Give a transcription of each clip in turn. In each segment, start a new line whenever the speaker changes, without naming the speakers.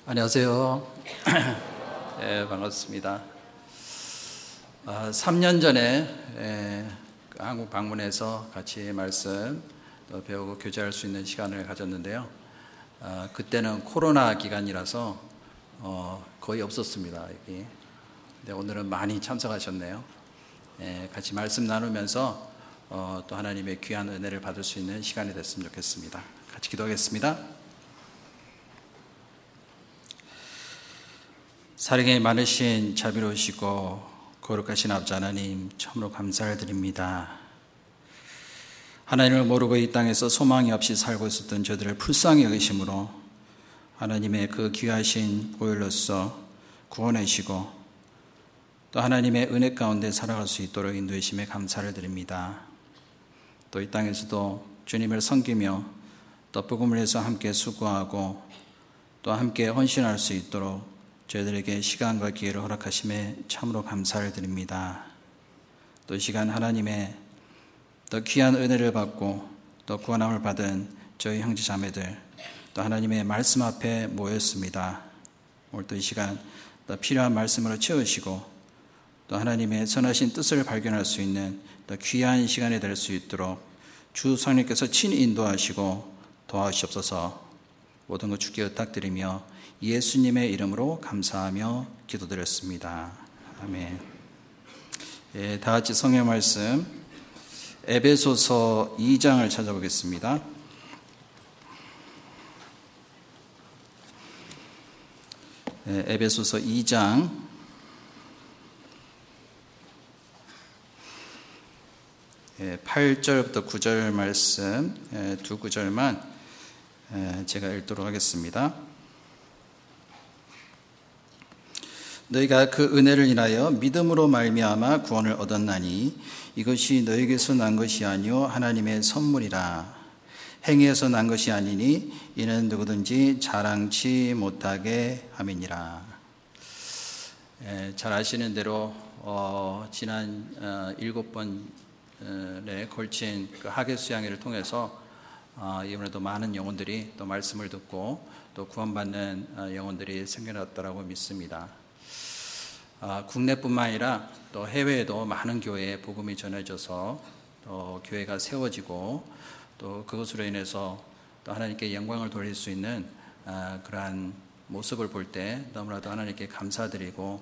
안녕하세요. 네, 반갑습니다. 3년 전에 한국 방문해서 같이 말씀 배우고 교제할 수 있는 시간을 가졌는데요. 그때는 코로나 기간이라서 거의 없었습니다. 여기. 근데 오늘은 많이 참석하셨네요. 같이 말씀 나누면서 또 하나님의 귀한 은혜를 받을 수 있는 시간이 됐으면 좋겠습니다. 같이 기도하겠습니다. 사랑이 많으신 자비로우시고 거룩하신 아버지 하나님, 참으로 감사를 드립니다. 하나님을 모르고 이 땅에서 소망이 없이 살고 있었던 저들을 불쌍히 여기심으로 하나님의 그 귀하신 보혈로서 구원하시고 또 하나님의 은혜 가운데 살아갈 수 있도록 인도하심에 감사를 드립니다. 또 이 땅에서도 주님을 섬기며 또 복음을 해서 함께 수고하고 또 함께 헌신할 수 있도록 저희들에게 시간과 기회를 허락하심에 참으로 감사를 드립니다. 또 이 시간 하나님의 또 귀한 은혜를 받고 또 구원함을 받은 저희 형제 자매들 또 하나님의 말씀 앞에 모였습니다. 오늘 또 이 시간 또 필요한 말씀으로 채우시고 또 하나님의 선하신 뜻을 발견할 수 있는 또 귀한 시간이 될 수 있도록 주 성령께서 친히 인도하시고 도와주시옵소서. 모든 것 주께 부탁드리며 예수님의 이름으로 감사하며 기도드렸습니다. 아멘. 다 같이 성경 말씀 에베소서 2장을 찾아보겠습니다. 에베소서 2장 8절부터 9절 말씀 두 구절만 제가 읽도록 하겠습니다. 너희가 그 은혜를 인하여 믿음으로 말미암아 구원을 얻었나니 이것이 너희에게서 난 것이 아니요 하나님의 선물이라. 행위에서 난 것이 아니니 이는 누구든지 자랑치 못하게 함이니라. 잘 아시는 대로 지난 7번에 걸친 그 하계 수양회를 통해서 이번에도 많은 영혼들이 또 말씀을 듣고 또 구원받는 영혼들이 생겨났다고 믿습니다. 국내뿐만 아니라 또 해외에도 많은 교회에 복음이 전해져서 또 교회가 세워지고 또 그것으로 인해서 또 하나님께 영광을 돌릴 수 있는 그러한 모습을 볼 때 너무나도 하나님께 감사드리고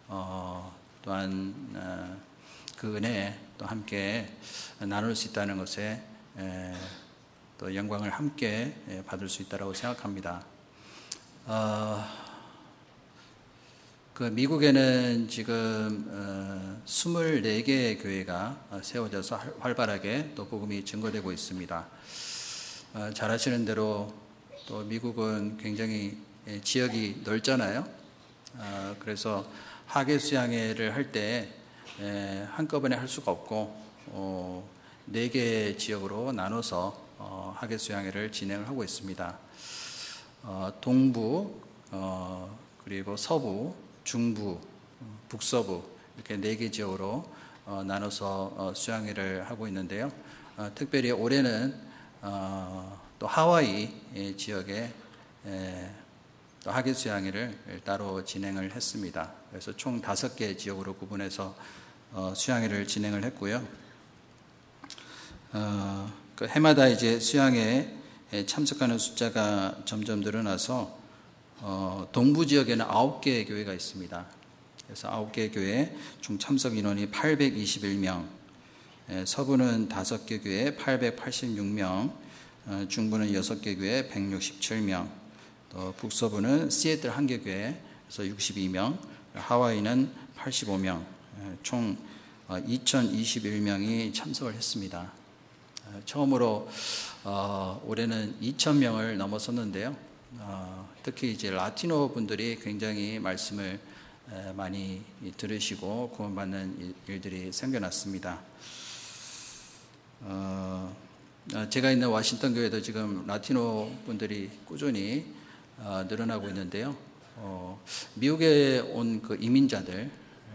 또한 그 은혜에 또 함께 나눌 수 있다는 것에 또 영광을 함께 받을 수 있다고 생각합니다. 그 미국에는 지금 24개의 교회가 세워져서 활발하게 또 복음이 증거되고 있습니다. 잘 아시는 대로 또 미국은 굉장히 지역이 넓잖아요. 그래서 하계 수양회를 할 때 한꺼번에 할 수가 없고 4개 지역으로 나눠서 하계 수양회를 진행을 하고 있습니다. 동부 그리고 서부 중부, 북서부 이렇게 4개 지역으로 나눠서 수양회를 하고 있는데요. 특별히 올해는 또 하와이 지역에 또 하계 수양회를 따로 진행을 했습니다. 그래서 총 5개 지역으로 구분해서 수양회를 진행을 했고요. 그 해마다 이제 수양회에 참석하는 숫자가 점점 늘어나서 동부 지역에는 9개의 교회가 있습니다. 그래서 9개 교회 총 참석 인원이 821명, 서부는 5개 교회 886명, 중부는 6개 교회 167명, 또 북서부는 시애틀 1개 교회에서 62명, 하와이는 85명, 총 2021명이 참석을 했습니다. 처음으로 올해는 2,000명을 넘어섰는데요. 특히 이제 라티노 분들이 굉장히 말씀을 많이 들으시고 구원받는 일들이 생겨났습니다. 제가 있는 워싱턴 교회도 지금 라티노 분들이 꾸준히 늘어나고 있는데요. 미국에 온 그 이민자들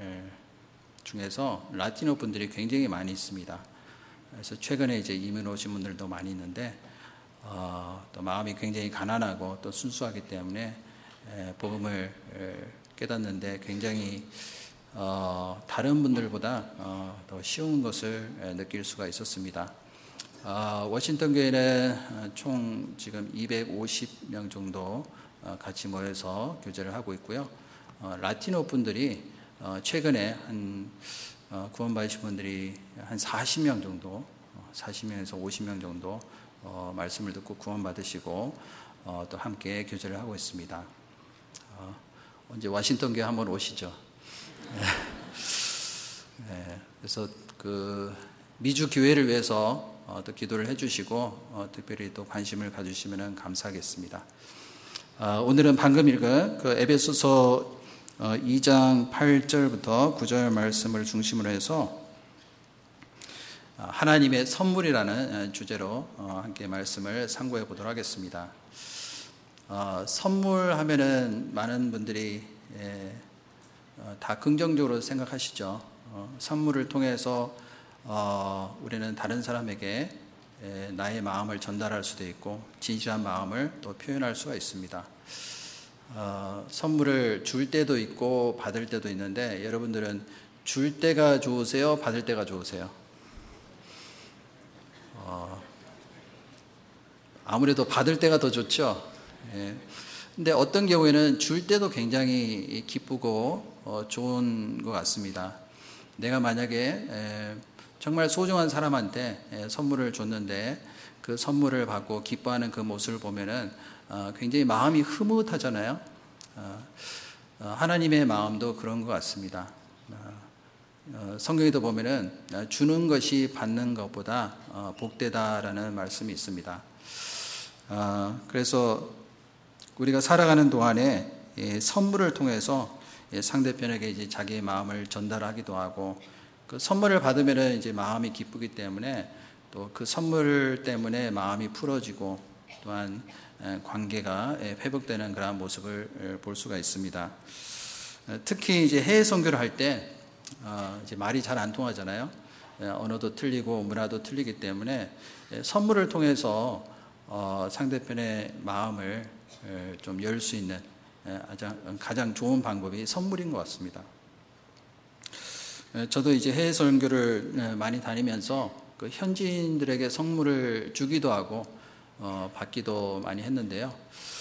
중에서 라티노 분들이 굉장히 많이 있습니다. 그래서 최근에 이제 이민 오신 분들도 많이 있는데 또 마음이 굉장히 가난하고 또 순수하기 때문에 복음을 깨닫는데 굉장히 다른 분들보다 더 쉬운 것을 느낄 수가 있었습니다. 워싱턴 교회는 총 지금 250명 정도 같이 모여서 교제를 하고 있고요. 라티노 분들이 최근에 한 구원받으신 분들이 한 40명 정도, 40명에서 50명 정도 말씀을 듣고 구원받으시고 또 함께 교제를 하고 있습니다. 언제 워싱턴 교회 한번 오시죠. 그래서 그 미주 교회를 위해서 또 기도를 해주시고 특별히 또 관심을 가주시면 감사하겠습니다. 오늘은 방금 읽은 그 에베소서 2장 8절부터 9절 말씀을 중심으로 해서 하나님의 선물이라는 주제로 함께 말씀을 상고해 보도록 하겠습니다. 선물하면은 많은 분들이 다 긍정적으로 생각하시죠. 선물을 통해서 우리는 다른 사람에게 나의 마음을 전달할 수도 있고 진실한 마음을 또 표현할 수가 있습니다. 선물을 줄 때도 있고 받을 때도 있는데 여러분들은 줄 때가 좋으세요? 받을 때가 좋으세요? 아무래도 받을 때가 더 좋죠. 근데 어떤 경우에는 줄 때도 굉장히 기쁘고 좋은 것 같습니다. 내가 만약에 정말 소중한 사람한테 선물을 줬는데 그 선물을 받고 기뻐하는 그 모습을 보면은 굉장히 마음이 흐뭇하잖아요. 하나님의 마음도 그런 것 같습니다. 성경에도 보면은 주는 것이 받는 것보다 복되다라는 말씀이 있습니다. 그래서 우리가 살아가는 동안에 선물을 통해서 상대편에게 이제 자기의 마음을 전달하기도 하고 그 선물을 받으면은 이제 마음이 기쁘기 때문에 또 그 선물 때문에 마음이 풀어지고 또한 관계가 회복되는 그런 모습을 볼 수가 있습니다. 특히 이제 해외 선교를 할 때 이제 말이 잘 안 통하잖아요. 언어도 틀리고 문화도 틀리기 때문에 선물을 통해서 상대편의 마음을 좀 열 수 있는 가장 좋은 방법이 선물인 것 같습니다. 저도 이제 해외 선교를 많이 다니면서 그 현지인들에게 선물을 주기도 하고 받기도 많이 했는데요.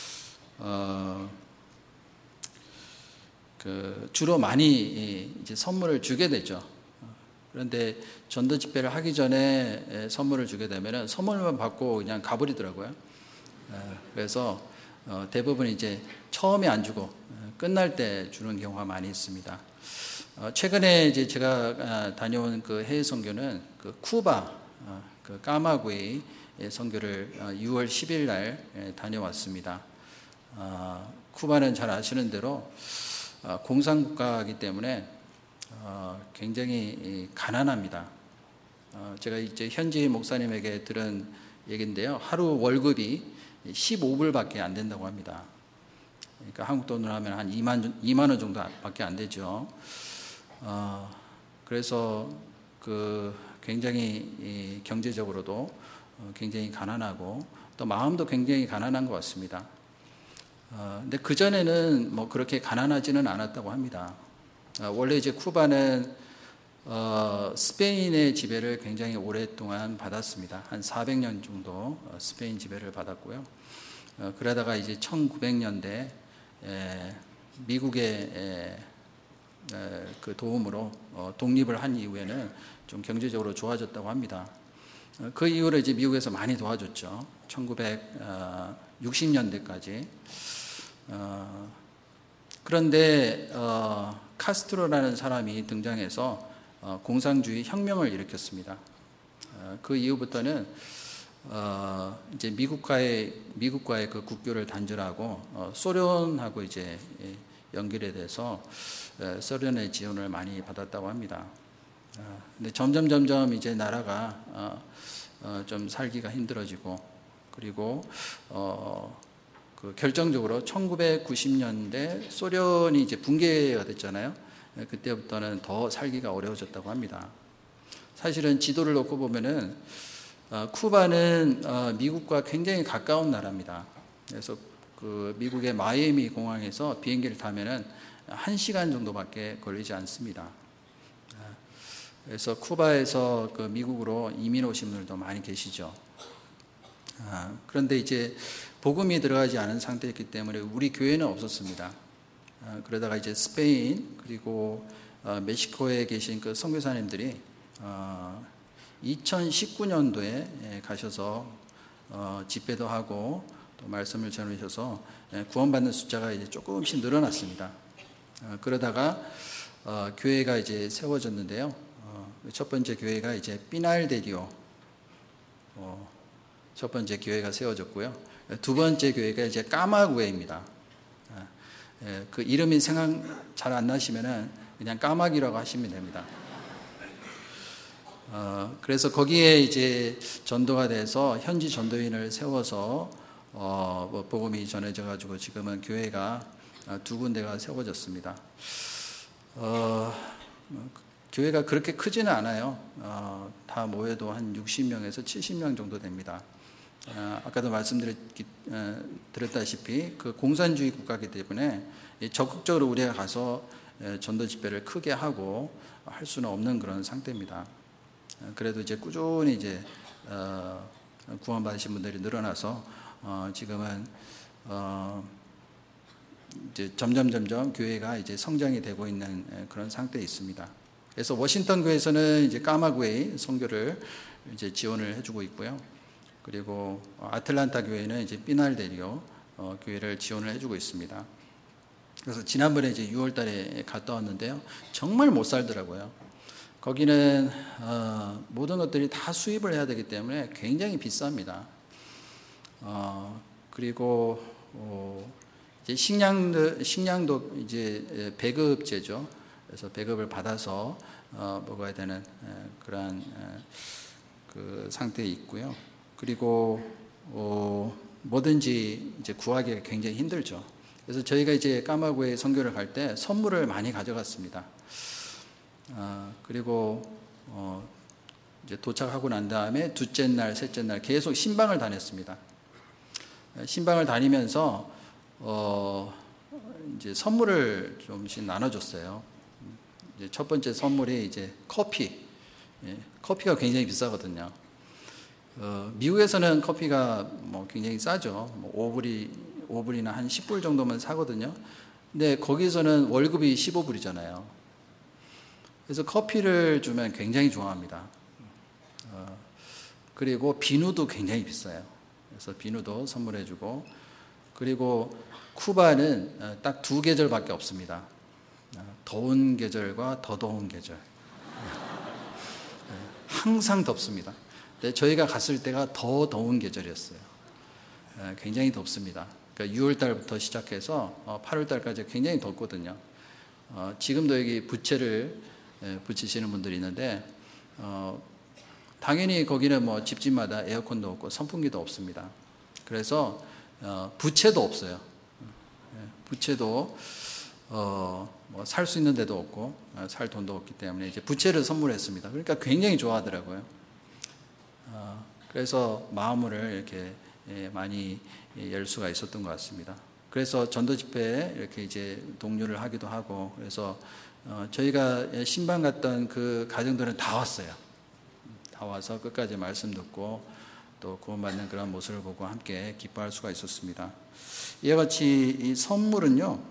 그 주로 많이 이제 선물을 주게 되죠. 그런데 전도 집회를 하기 전에 선물을 주게 되면은 선물만 받고 그냥 가버리더라고요. 그래서 대부분 이제 처음에 안 주고 끝날 때 주는 경우가 많이 있습니다. 최근에 이제 제가 다녀온 그 해외 선교는 그 쿠바, 그 까마구이 선교를 6월 10일 날 다녀왔습니다. 쿠바는 잘 아시는 대로 공산국가이기 때문에 굉장히 가난합니다. 제가 이제 현지 목사님에게 들은 얘기인데요. 하루 월급이 15불밖에 안 된다고 합니다. 그러니까 한국 돈으로 하면 한 2만 원 정도밖에 안 되죠. 그래서 그 굉장히 경제적으로도 굉장히 가난하고 또 마음도 굉장히 가난한 것 같습니다. 근데 그전에는 뭐 그렇게 가난하지는 않았다고 합니다. 원래 이제 쿠바는 스페인의 지배를 굉장히 오랫동안 받았습니다. 한 400년 정도 스페인 지배를 받았고요. 그러다가 이제 1900년대 미국의 그 도움으로 독립을 한 이후에는 좀 경제적으로 좋아졌다고 합니다. 그 이후로 이제 미국에서 많이 도와줬죠. 1960년대까지. 그런데 카스트로라는 사람이 등장해서 공산주의 혁명을 일으켰습니다. 그 이후부터는 이제 미국과의 그 국교를 단절하고 소련하고 이제 연결이 돼서 소련의 지원을 많이 받았다고 합니다. 근데 점점 이제 나라가 좀 살기가 힘들어지고 그리고 그 결정적으로 1990년대 소련이 이제 붕괴가 됐잖아요. 그때부터는 더 살기가 어려워졌다고 합니다. 사실은 지도를 놓고 보면은 쿠바는 미국과 굉장히 가까운 나라입니다. 그래서 그 미국의 마이애미 공항에서 비행기를 타면은 1시간 정도밖에 걸리지 않습니다. 그래서 쿠바에서 그 미국으로 이민 오신 분들도 많이 계시죠. 그런데 이제 복음이 들어가지 않은 상태였기 때문에 우리 교회는 없었습니다. 그러다가 이제 스페인 그리고 멕시코에 계신 그 선교사님들이 2019년도에 가셔서 집회도 하고 또 말씀을 전하셔서 구원받는 숫자가 이제 조금씩 늘어났습니다. 그러다가 교회가 이제 세워졌는데요. 첫 번째 교회가 이제 피날데리오 첫 번째 교회가 세워졌고요. 두 번째 교회가 이제 까마구에입니다. 그 이름이 생각 잘 안 나시면은 그냥 까마귀라고 하시면 됩니다. 그래서 거기에 이제 전도가 돼서 현지 전도인을 세워서 복음이 전해져 가지고 지금은 교회가 두 군데가 세워졌습니다. 교회가 그렇게 크지는 않아요. 다 모여도 한 60명에서 70명 정도 됩니다. 아까도 말씀드렸다시피 그 공산주의 국가이기 때문에 적극적으로 우리가 가서 전도 집회를 크게 하고 할 수는 없는 그런 상태입니다. 그래도 이제 꾸준히 이제 구원받으신 분들이 늘어나서 지금은 이제 점점 교회가 이제 성장이 되고 있는 그런 상태에 있습니다. 그래서 워싱턴 교회에서는 이제 까마구에이 선교를 이제 지원을 해주고 있고요. 그리고 아틀란타 교회는 이제 피날데리오 교회를 지원을 해주고 있습니다. 그래서 지난번에 이제 6월달에 갔다 왔는데요, 정말 못 살더라고요. 거기는 모든 것들이 다 수입을 해야 되기 때문에 굉장히 비쌉니다. 그리고 이제 식량도 이제 배급제죠. 그래서 배급을 받아서 먹어야 되는 그러한 그 상태에 있고요. 그리고 뭐든지 이제 구하기가 굉장히 힘들죠. 그래서 저희가 이제 까마구에 선교를 갈 때 선물을 많이 가져갔습니다. 그리고 이제 도착하고 난 다음에 둘째 날, 셋째 날 계속 신방을 다녔습니다. 신방을 다니면서 이제 선물을 좀씩 나눠줬어요. 이제 첫 번째 선물이 이제 커피. 커피가 굉장히 비싸거든요. 미국에서는 커피가 뭐 굉장히 싸죠. 뭐 5불이나 한 10불 정도면 사거든요. 근데 거기서는 월급이 15불이잖아요. 그래서 커피를 주면 굉장히 좋아합니다. 그리고 비누도 굉장히 비싸요. 그래서 비누도 선물해주고, 그리고 쿠바는 딱 두 계절밖에 없습니다. 더운 계절과 더 더운 계절. 항상 덥습니다. 근데 저희가 갔을 때가 더 더운 계절이었어요. 굉장히 덥습니다. 그러니까 6월달부터 시작해서 8월달까지 굉장히 덥거든요. 지금도 여기 부채를 붙이시는 분들이 있는데 당연히 거기는 뭐 집집마다 에어컨도 없고 선풍기도 없습니다. 그래서 부채도 없어요. 부채도 뭐 살 수 있는 데도 없고 살 돈도 없기 때문에 이제 부채를 선물했습니다. 그러니까 굉장히 좋아하더라고요. 그래서 마음을 이렇게 많이 열 수가 있었던 것 같습니다. 그래서 전도 집회에 이렇게 이제 동료를 하기도 하고, 그래서 저희가 신방 갔던 그 가정들은 다 왔어요. 다 와서 끝까지 말씀 듣고 또 구원받는 그런 모습을 보고 함께 기뻐할 수가 있었습니다. 이와 같이 이 선물은요,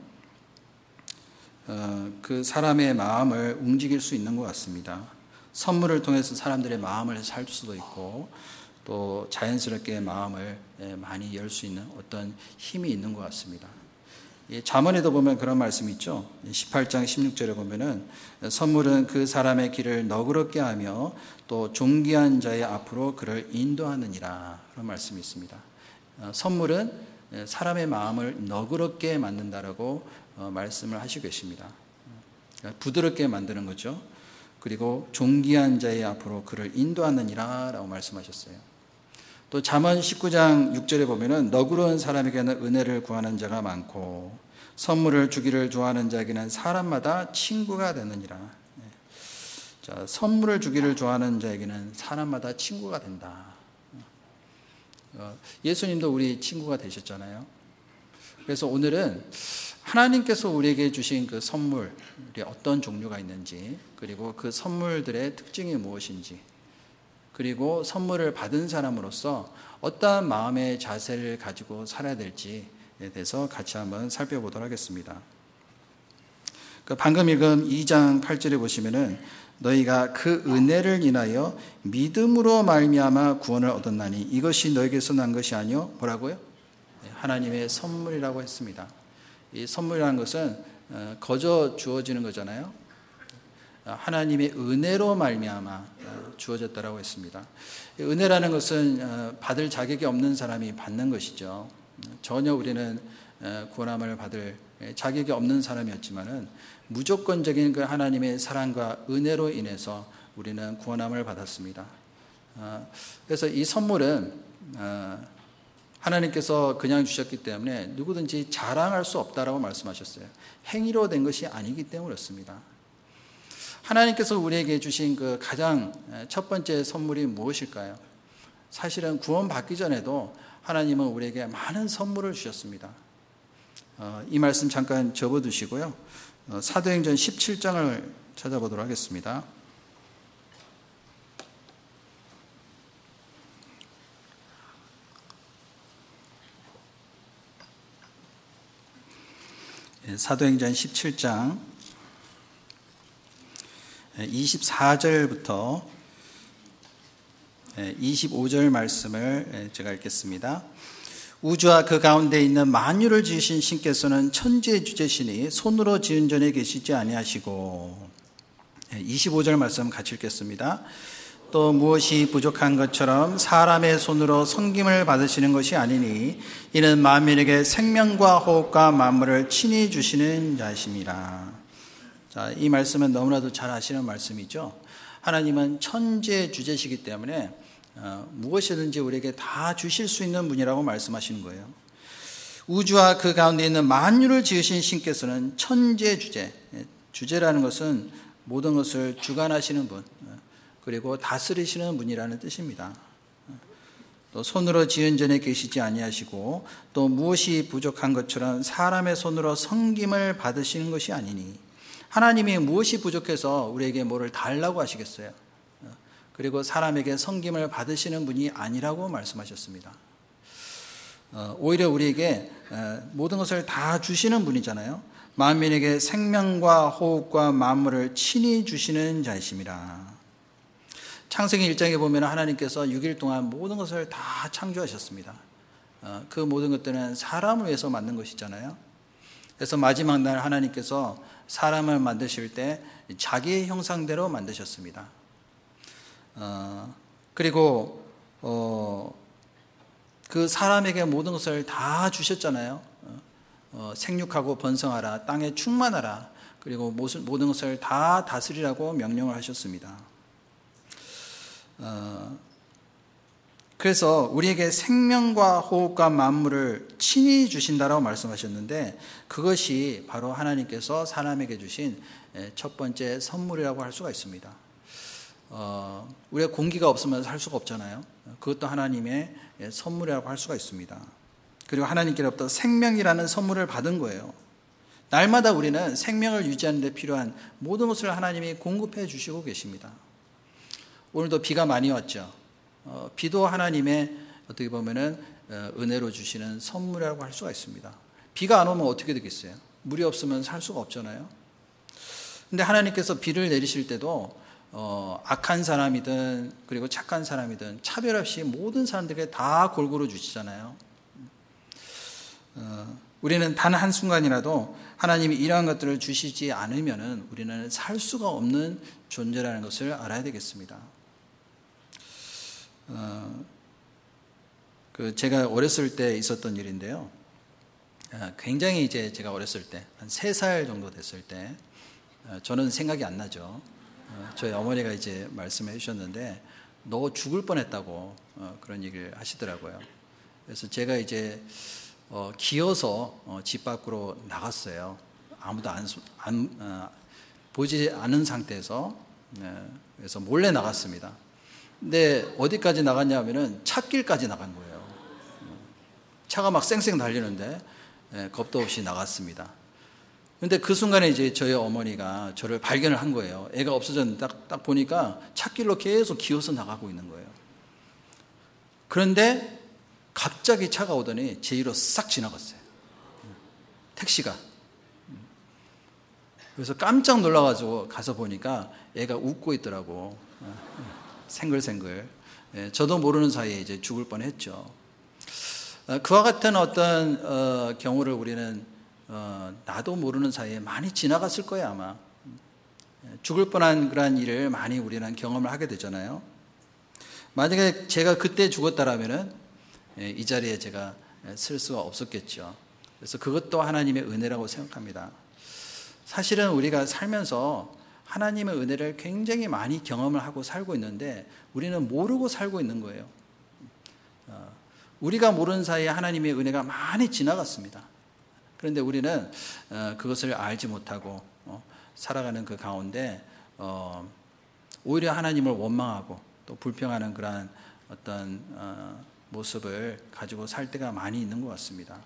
그 사람의 마음을 움직일 수 있는 것 같습니다. 선물을 통해서 사람들의 마음을 살 수도 있고, 또 자연스럽게 마음을 많이 열 수 있는 어떤 힘이 있는 것 같습니다. 잠언에도 보면 그런 말씀이 있죠. 18장 16절에 보면은 선물은 그 사람의 길을 너그럽게 하며 또 존귀한 자의 앞으로 그를 인도하느니라, 그런 말씀이 있습니다. 선물은 사람의 마음을 너그럽게 만든다라고 말씀을 하시고 계십니다. 부드럽게 만드는 거죠. 그리고 존귀한 자의 앞으로 그를 인도하느니라 라고 말씀하셨어요. 또 잠언 19장 6절에 보면은 너그러운 사람에게는 은혜를 구하는 자가 많고 선물을 주기를 좋아하는 자에게는 사람마다 친구가 되느니라. 자, 선물을 주기를 좋아하는 자에게는 사람마다 친구가 된다. 예수님도 우리 친구가 되셨잖아요. 그래서 오늘은 하나님께서 우리에게 주신 그 선물이 어떤 종류가 있는지, 그리고 그 선물들의 특징이 무엇인지, 그리고 선물을 받은 사람으로서 어떠한 마음의 자세를 가지고 살아야 될지에 대해서 같이 한번 살펴보도록 하겠습니다. 방금 읽은 2장 8절에 보시면은 너희가 그 은혜를 인하여 믿음으로 말미암아 구원을 얻었나니 이것이 너에게서 난 것이 아니요 뭐라고요? 하나님의 선물이라고 했습니다. 이 선물이라는 것은 거저 주어지는 거잖아요. 하나님의 은혜로 말미암아 주어졌다라고 했습니다. 은혜라는 것은 받을 자격이 없는 사람이 받는 것이죠. 전혀 우리는 구원함을 받을 자격이 없는 사람이었지만은 무조건적인 그 하나님의 사랑과 은혜로 인해서 우리는 구원함을 받았습니다. 그래서 이 선물은 하나님께서 그냥 주셨기 때문에 누구든지 자랑할 수 없다라고 말씀하셨어요. 행위로 된 것이 아니기 때문에 그렇습니다. 하나님께서 우리에게 주신 그 가장 첫 번째 선물이 무엇일까요? 사실은 구원받기 전에도 하나님은 우리에게 많은 선물을 주셨습니다. 이 말씀 잠깐 접어두시고요. 사도행전 17장을 찾아보도록 하겠습니다. 사도행전 17장 24절부터 25절 말씀을 제가 읽겠습니다. 우주와 그 가운데 있는 만유를 지으신 신께서는 천지의 주제시니 손으로 지은 전에 계시지 아니하시고 25절 말씀 같이 읽겠습니다. 또 무엇이 부족한 것처럼 사람의 손으로 섬김을 받으시는 것이 아니니 이는 만민에게 생명과 호흡과 만물을 친히 주시는 자이심이라. 자, 이 말씀은 너무나도 잘 아시는 말씀이죠. 하나님은 천지의 주제시기 때문에 무엇이든지 우리에게 다 주실 수 있는 분이라고 말씀하시는 거예요. 우주와 그 가운데 있는 만유를 지으신 신께서는 천지의 주제, 주제라는 것은 모든 것을 주관하시는 분, 그리고 다스리시는 분이라는 뜻입니다. 또 손으로 지은 전에 계시지 아니하시고 또 무엇이 부족한 것처럼 사람의 손으로 섬김을 받으시는 것이 아니니, 하나님이 무엇이 부족해서 우리에게 뭐를 달라고 하시겠어요? 그리고 사람에게 섬김을 받으시는 분이 아니라고 말씀하셨습니다. 오히려 우리에게 모든 것을 다 주시는 분이잖아요. 만민에게 생명과 호흡과 만물을 친히 주시는 자이심이라. 창세기 1장에 보면 하나님께서 6일 동안 모든 것을 다 창조하셨습니다. 그 모든 것들은 사람을 위해서 만든 것이잖아요. 그래서 마지막 날 하나님께서 사람을 만드실 때 자기의 형상대로 만드셨습니다. 그리고 그 사람에게 모든 것을 다 주셨잖아요. 생육하고 번성하라, 땅에 충만하라, 그리고 모든 것을 다 다스리라고 명령을 하셨습니다. 그래서 우리에게 생명과 호흡과 만물을 친히 주신다라고 말씀하셨는데, 그것이 바로 하나님께서 사람에게 주신 첫 번째 선물이라고 할 수가 있습니다. 우리가 공기가 없으면 살 수가 없잖아요. 그것도 하나님의 선물이라고 할 수가 있습니다. 그리고 하나님께로부터 생명이라는 선물을 받은 거예요. 날마다 우리는 생명을 유지하는 데 필요한 모든 것을 하나님이 공급해 주시고 계십니다. 오늘도 비가 많이 왔죠. 비도 하나님의 어떻게 보면은 은혜로 주시는 선물이라고 할 수가 있습니다. 비가 안 오면 어떻게 되겠어요? 물이 없으면 살 수가 없잖아요. 근데 하나님께서 비를 내리실 때도 악한 사람이든 그리고 착한 사람이든 차별 없이 모든 사람들에게 다 골고루 주시잖아요. 우리는 단 한순간이라도 하나님이 이러한 것들을 주시지 않으면은 우리는 살 수가 없는 존재라는 것을 알아야 되겠습니다. 제가 어렸을 때 있었던 일인데요. 굉장히 이제 제가 어렸을 때, 한 3살 정도 됐을 때, 저는 생각이 안 나죠. 저희 어머니가 이제 말씀해 주셨는데, 너 죽을 뻔했다고 그런 얘기를 하시더라고요. 그래서 제가 이제 기어서 집 밖으로 나갔어요. 아무도 보지 않은 상태에서. 그래서 몰래 나갔습니다. 근데 어디까지 나갔냐 하면은 찻길까지 나간 거예요. 차가 막 쌩쌩 달리는데 겁도 없이 나갔습니다. 근데 그 순간에 이제 저희 어머니가 저를 발견을 한 거예요. 애가 없어졌는데 딱 보니까 찻길로 계속 기어서 나가고 있는 거예요. 그런데 갑자기 차가 오더니 제 위로 싹 지나갔어요. 택시가. 그래서 깜짝 놀라가지고 가서 보니까 애가 웃고 있더라고. 생글생글. 저도 모르는 사이에 이제 죽을 뻔했죠. 그와 같은 어떤 경우를 우리는 나도 모르는 사이에 많이 지나갔을 거예요, 아마. 죽을 뻔한 그런 일을 많이 우리는 경험을 하게 되잖아요. 만약에 제가 그때 죽었다라면은 이 자리에 제가 쓸 수가 없었겠죠. 그래서 그것도 하나님의 은혜라고 생각합니다. 사실은 우리가 살면서 하나님의 은혜를 굉장히 많이 경험을 하고 살고 있는데 우리는 모르고 살고 있는 거예요. 우리가 모르는 사이에 하나님의 은혜가 많이 지나갔습니다. 그런데 우리는 그것을 알지 못하고 살아가는 그 가운데 오히려 하나님을 원망하고 또 불평하는 그러한 어떤 모습을 가지고 살 때가 많이 있는 것 같습니다.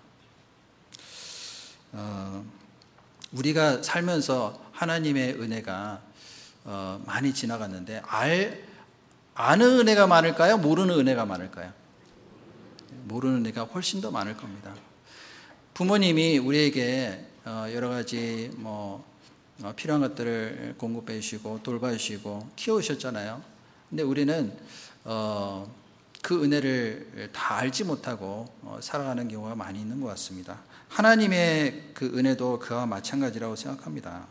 우리가 살면서 하나님의 은혜가 많이 지나갔는데 아는 은혜가 많을까요? 모르는 은혜가 많을까요? 모르는 은혜가 훨씬 더 많을 겁니다. 부모님이 우리에게 여러 가지 필요한 것들을 공급해 주시고 돌봐 주시고 키워주셨잖아요. 근데 우리는 그 은혜를 다 알지 못하고 살아가는 경우가 많이 있는 것 같습니다. 하나님의 그 은혜도 그와 마찬가지라고 생각합니다.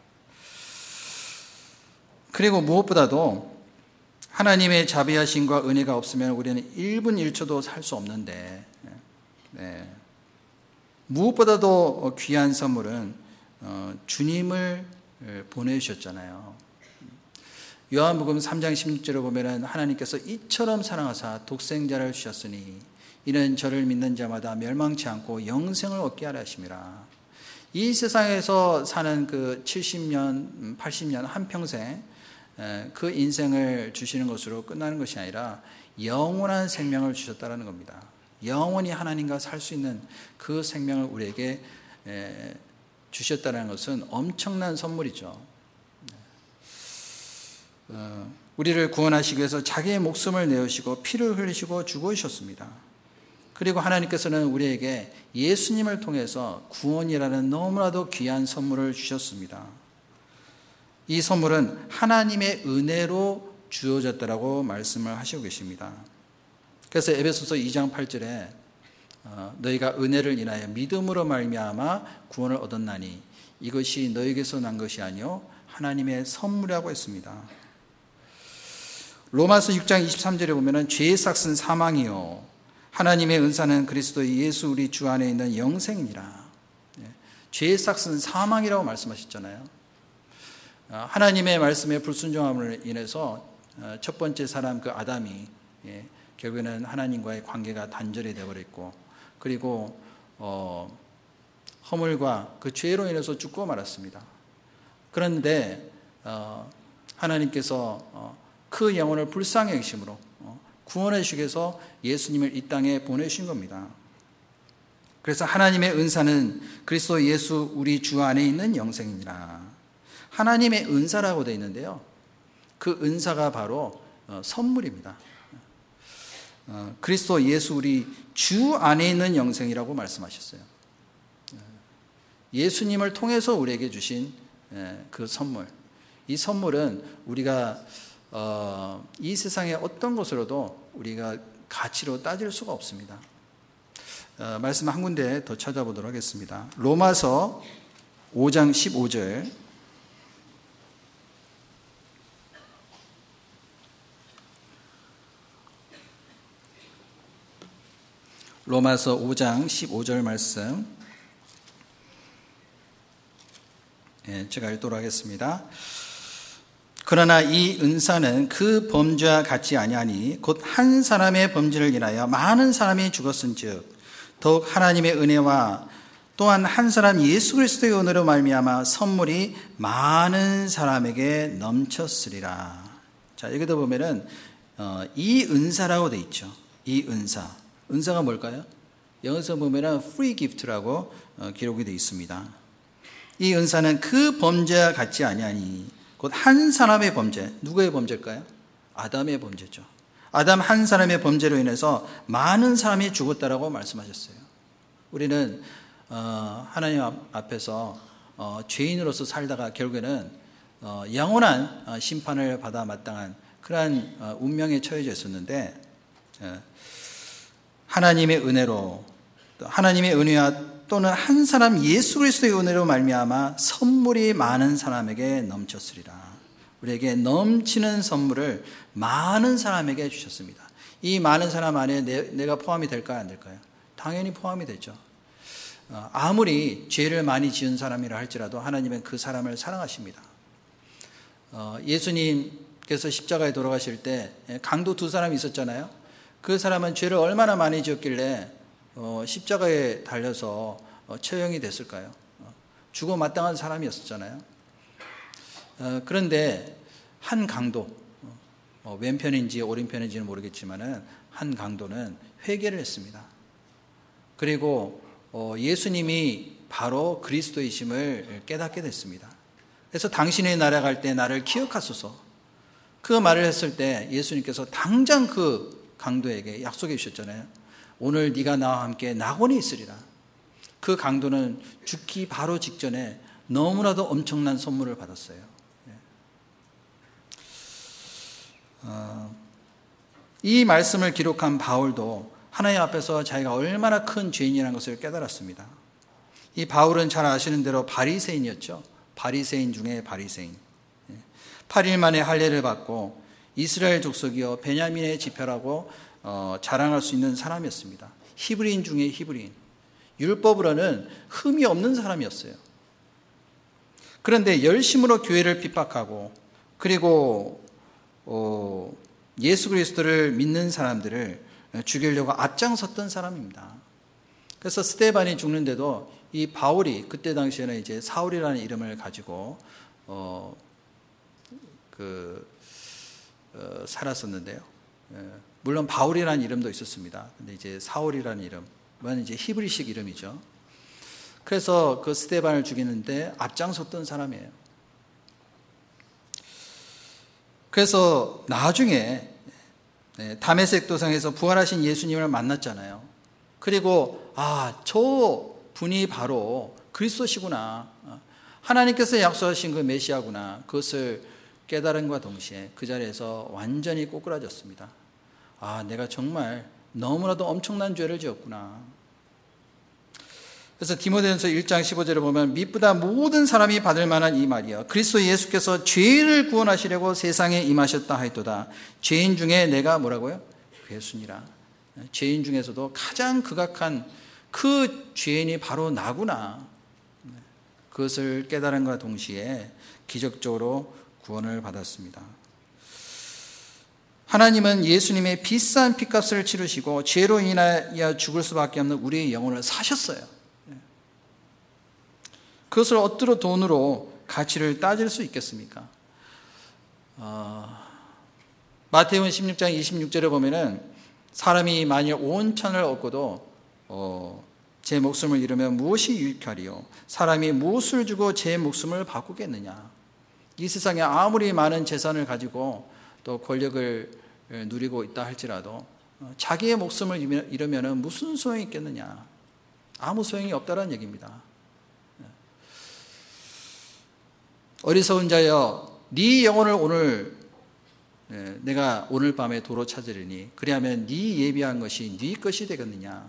그리고 무엇보다도 하나님의 자비하심과 은혜가 없으면 우리는 1분 1초도 살 수 없는데 무엇보다도 귀한 선물은 주님을 보내주셨잖아요. 요한복음 3장 16절을 보면 하나님께서 이처럼 사랑하사 독생자를 주셨으니 이는 저를 믿는 자마다 멸망치 않고 영생을 얻게 하려 하심이라. 이 세상에서 사는 그 70년, 80년 한평생 그 인생을 주시는 것으로 끝나는 것이 아니라 영원한 생명을 주셨다는 겁니다. 영원히 하나님과 살 수 있는 그 생명을 우리에게 주셨다는 것은 엄청난 선물이죠. 우리를 구원하시기 위해서 자기의 목숨을 내어주시고 피를 흘리시고 죽으셨습니다. 그리고 하나님께서는 우리에게 예수님을 통해서 구원이라는 너무나도 귀한 선물을 주셨습니다. 이 선물은 하나님의 은혜로 주어졌다라고 말씀을 하시고 계십니다. 그래서 에베소서 2장 8절에 너희가 은혜를 인하여 믿음으로 말미암아 구원을 얻었나니 이것이 너희에게서 난 것이 아니요 하나님의 선물이라고 했습니다. 로마서 6장 23절에 보면 죄의 삭은 사망이요 하나님의 은사는 그리스도 예수 우리 주 안에 있는 영생이니라. 죄의 삭은 사망이라고 말씀하셨잖아요. 하나님의 말씀에 불순종함으로 인해서 첫 번째 사람 그 아담이 결국에는 하나님과의 관계가 단절이 되어버렸고 그리고 허물과 그 죄로 인해서 죽고 말았습니다. 그런데 하나님께서 그 영혼을 불쌍히 여기심으로 구원해 주시기 위해서 예수님을 이 땅에 보내주신 겁니다. 그래서 하나님의 은사는 그리스도 예수 우리 주 안에 있는 영생이니라. 하나님의 은사라고 되어 있는데요. 그 은사가 바로 선물입니다. 그리스도 예수 우리 주 안에 있는 영생이라고 말씀하셨어요. 예수님을 통해서 우리에게 주신 그 선물. 이 선물은 우리가 이 세상의 어떤 것으로도 우리가 가치로 따질 수가 없습니다. 말씀 한 군데 더 찾아보도록 하겠습니다. 로마서 5장 15절. 로마서 5장 15절 말씀 제가 읽도록 하겠습니다. 그러나 이 은사는 그 범죄와 같지 아니하니 곧 한 사람의 범죄를 인하여 많은 사람이 죽었은즉 더욱 하나님의 은혜와 또한 한 사람 예수 그리스도의 은혜로 말미암아 선물이 많은 사람에게 넘쳤으리라. 자, 여기다 보면은 이 은사라고 돼 있죠. 이 은사가 뭘까요? 영어에서 보면은 free gift라고 기록이 되어 있습니다. 이 은사는 그 범죄와 같지 아니하니 곧 한 사람의 범죄, 누구의 범죄일까요? 아담의 범죄죠. 아담 한 사람의 범죄로 인해서 많은 사람이 죽었다라고 말씀하셨어요. 우리는 하나님 앞에서 죄인으로서 살다가 결국에는 영원한 심판을 받아 마땅한 그러한 운명에 처해져 있었는데, 하나님의 은혜로, 하나님의 은혜와 또는 한 사람 예수 그리스도의 은혜로 말미암아 선물이 많은 사람에게 넘쳤으리라. 우리에게 넘치는 선물을 많은 사람에게 주셨습니다. 이 많은 사람 안에 내가 포함이 될까요, 안 될까요? 당연히 포함이 되죠. 아무리 죄를 많이 지은 사람이라 할지라도 하나님은 그 사람을 사랑하십니다. 예수님께서 십자가에 돌아가실 때 강도 두 사람이 있었잖아요. 그 사람은 죄를 얼마나 많이 지었길래 십자가에 달려서 처형이 됐을까요? 죽어 마땅한 사람이었잖아요. 그런데 한 강도, 왼편인지 오른편인지는 모르겠지만 한 강도는 회개를 했습니다. 그리고 예수님이 바로 그리스도이심을 깨닫게 됐습니다. 그래서 당신의 나라 갈 때 나를 기억하소서, 그 말을 했을 때 예수님께서 당장 그 강도에게 약속해 주셨잖아요. 오늘 네가 나와 함께 낙원에 있으리라. 그 강도는 죽기 바로 직전에 너무나도 엄청난 선물을 받았어요. 이 말씀을 기록한 바울도 하나님 앞에서 자기가 얼마나 큰 죄인이라는 것을 깨달았습니다. 이 바울은 잘 아시는 대로 바리새인이었죠. 바리새인 중에 바리새인. 8일 만에 할례를 받고 이스라엘 족속이요 베냐민의 지파라고 자랑할 수 있는 사람이었습니다. 히브리인 중에 히브리인. 율법으로는 흠이 없는 사람이었어요. 그런데 열심으로 교회를 핍박하고 그리고 예수 그리스도를 믿는 사람들을 죽이려고 앞장섰던 사람입니다. 그래서 스데반이 죽는데도 이 바울이 그때 당시에는 이제 사울이라는 이름을 가지고 살았었는데요. 물론 바울이라는 이름도 있었습니다. 근데 이제 사울이라는 이름은 이제 히브리식 이름이죠. 그래서 그 스데반을 죽이는데 앞장섰던 사람이에요. 그래서 나중에 다메섹 도상에서 부활하신 예수님을 만났잖아요. 그리고 저 분이 바로 그리스도시구나, 하나님께서 약속하신 그 메시아구나, 그것을 깨달음과 동시에 그 자리에서 완전히 꼬꾸라졌습니다. 내가 정말 너무나도 엄청난 죄를 지었구나. 그래서 디모데전서 1장 15절에 보면 미쁘다 모든 사람이 받을 만한 이 말이요 그리스도 예수께서 죄인을 구원하시려고 세상에 임하셨다 하였도다. 죄인 중에 내가 뭐라고요? 괴순이라. 죄인 중에서도 가장 극악한 그 죄인이 바로 나구나. 그것을 깨달음과 동시에 기적적으로 구원을 받았습니다. 하나님은 예수님의 비싼 핏값을 치르시고 죄로 인하여 죽을 수밖에 없는 우리의 영혼을 사셨어요. 그것을 어떻게 돈으로 가치를 따질 수 있겠습니까? 마태복음 16장 26절에 보면은 사람이 만일 온 천을 얻고도 제 목숨을 잃으면 무엇이 유익하리요? 사람이 무엇을 주고 제 목숨을 바꾸겠느냐? 이 세상에 아무리 많은 재산을 가지고 또 권력을 누리고 있다 할지라도 자기의 목숨을 잃으면 무슨 소용이 있겠느냐? 아무 소용이 없다는 얘기입니다. 어리석은 자여, 네 영혼을 오늘 내가 오늘 밤에 도로 찾으리니 그리하면 네 예비한 것이 네 것이 되겠느냐?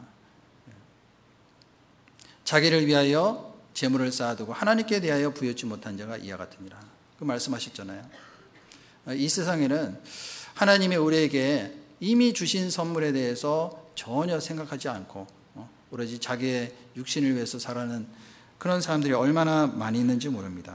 자기를 위하여 재물을 쌓아두고 하나님께 대하여 부여치 못한 자가 이와 같으니라. 그 말씀하셨잖아요. 이 세상에는 하나님이 우리에게 이미 주신 선물에 대해서 전혀 생각하지 않고 오로지 자기의 육신을 위해서 살아가는 그런 사람들이 얼마나 많이 있는지 모릅니다.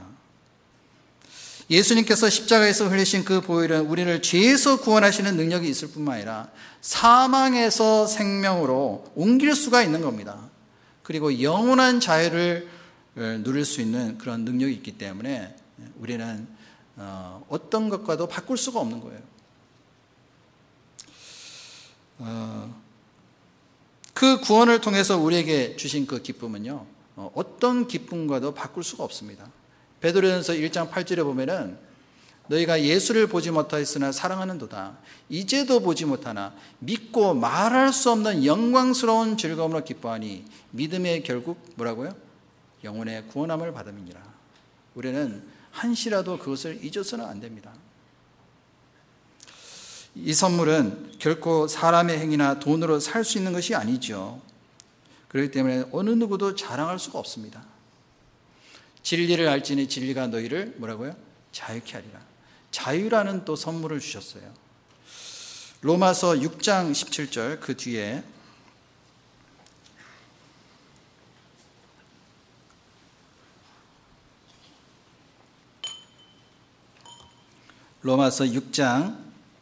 예수님께서 십자가에서 흘리신 그 보혈은 우리를 죄에서 구원하시는 능력이 있을 뿐만 아니라 사망에서 생명으로 옮길 수가 있는 겁니다. 그리고 영원한 자유를 누릴 수 있는 그런 능력이 있기 때문에 우리는 어떤 것과도 바꿀 수가 없는 거예요. 그 구원을 통해서 우리에게 주신 그 기쁨은요, 어떤 기쁨과도 바꿀 수가 없습니다. 베드로전서 1장 8절에 보면은 너희가 예수를 보지 못하였으나 사랑하는도다. 이제도 보지 못하나 믿고 말할 수 없는 영광스러운 즐거움으로 기뻐하니 믿음의 결국 뭐라고요? 영혼의 구원함을 받음이니라. 우리는 한시라도 그것을 잊어서는 안 됩니다. 이 선물은 결코 사람의 행위나 돈으로 살 수 있는 것이 아니죠. 그렇기 때문에 어느 누구도 자랑할 수가 없습니다. 진리를 알지니 진리가 너희를 뭐라고요? 자유케 하리라. 자유라는 또 선물을 주셨어요. 로마서 6장 17절 그 뒤에 로마서 6장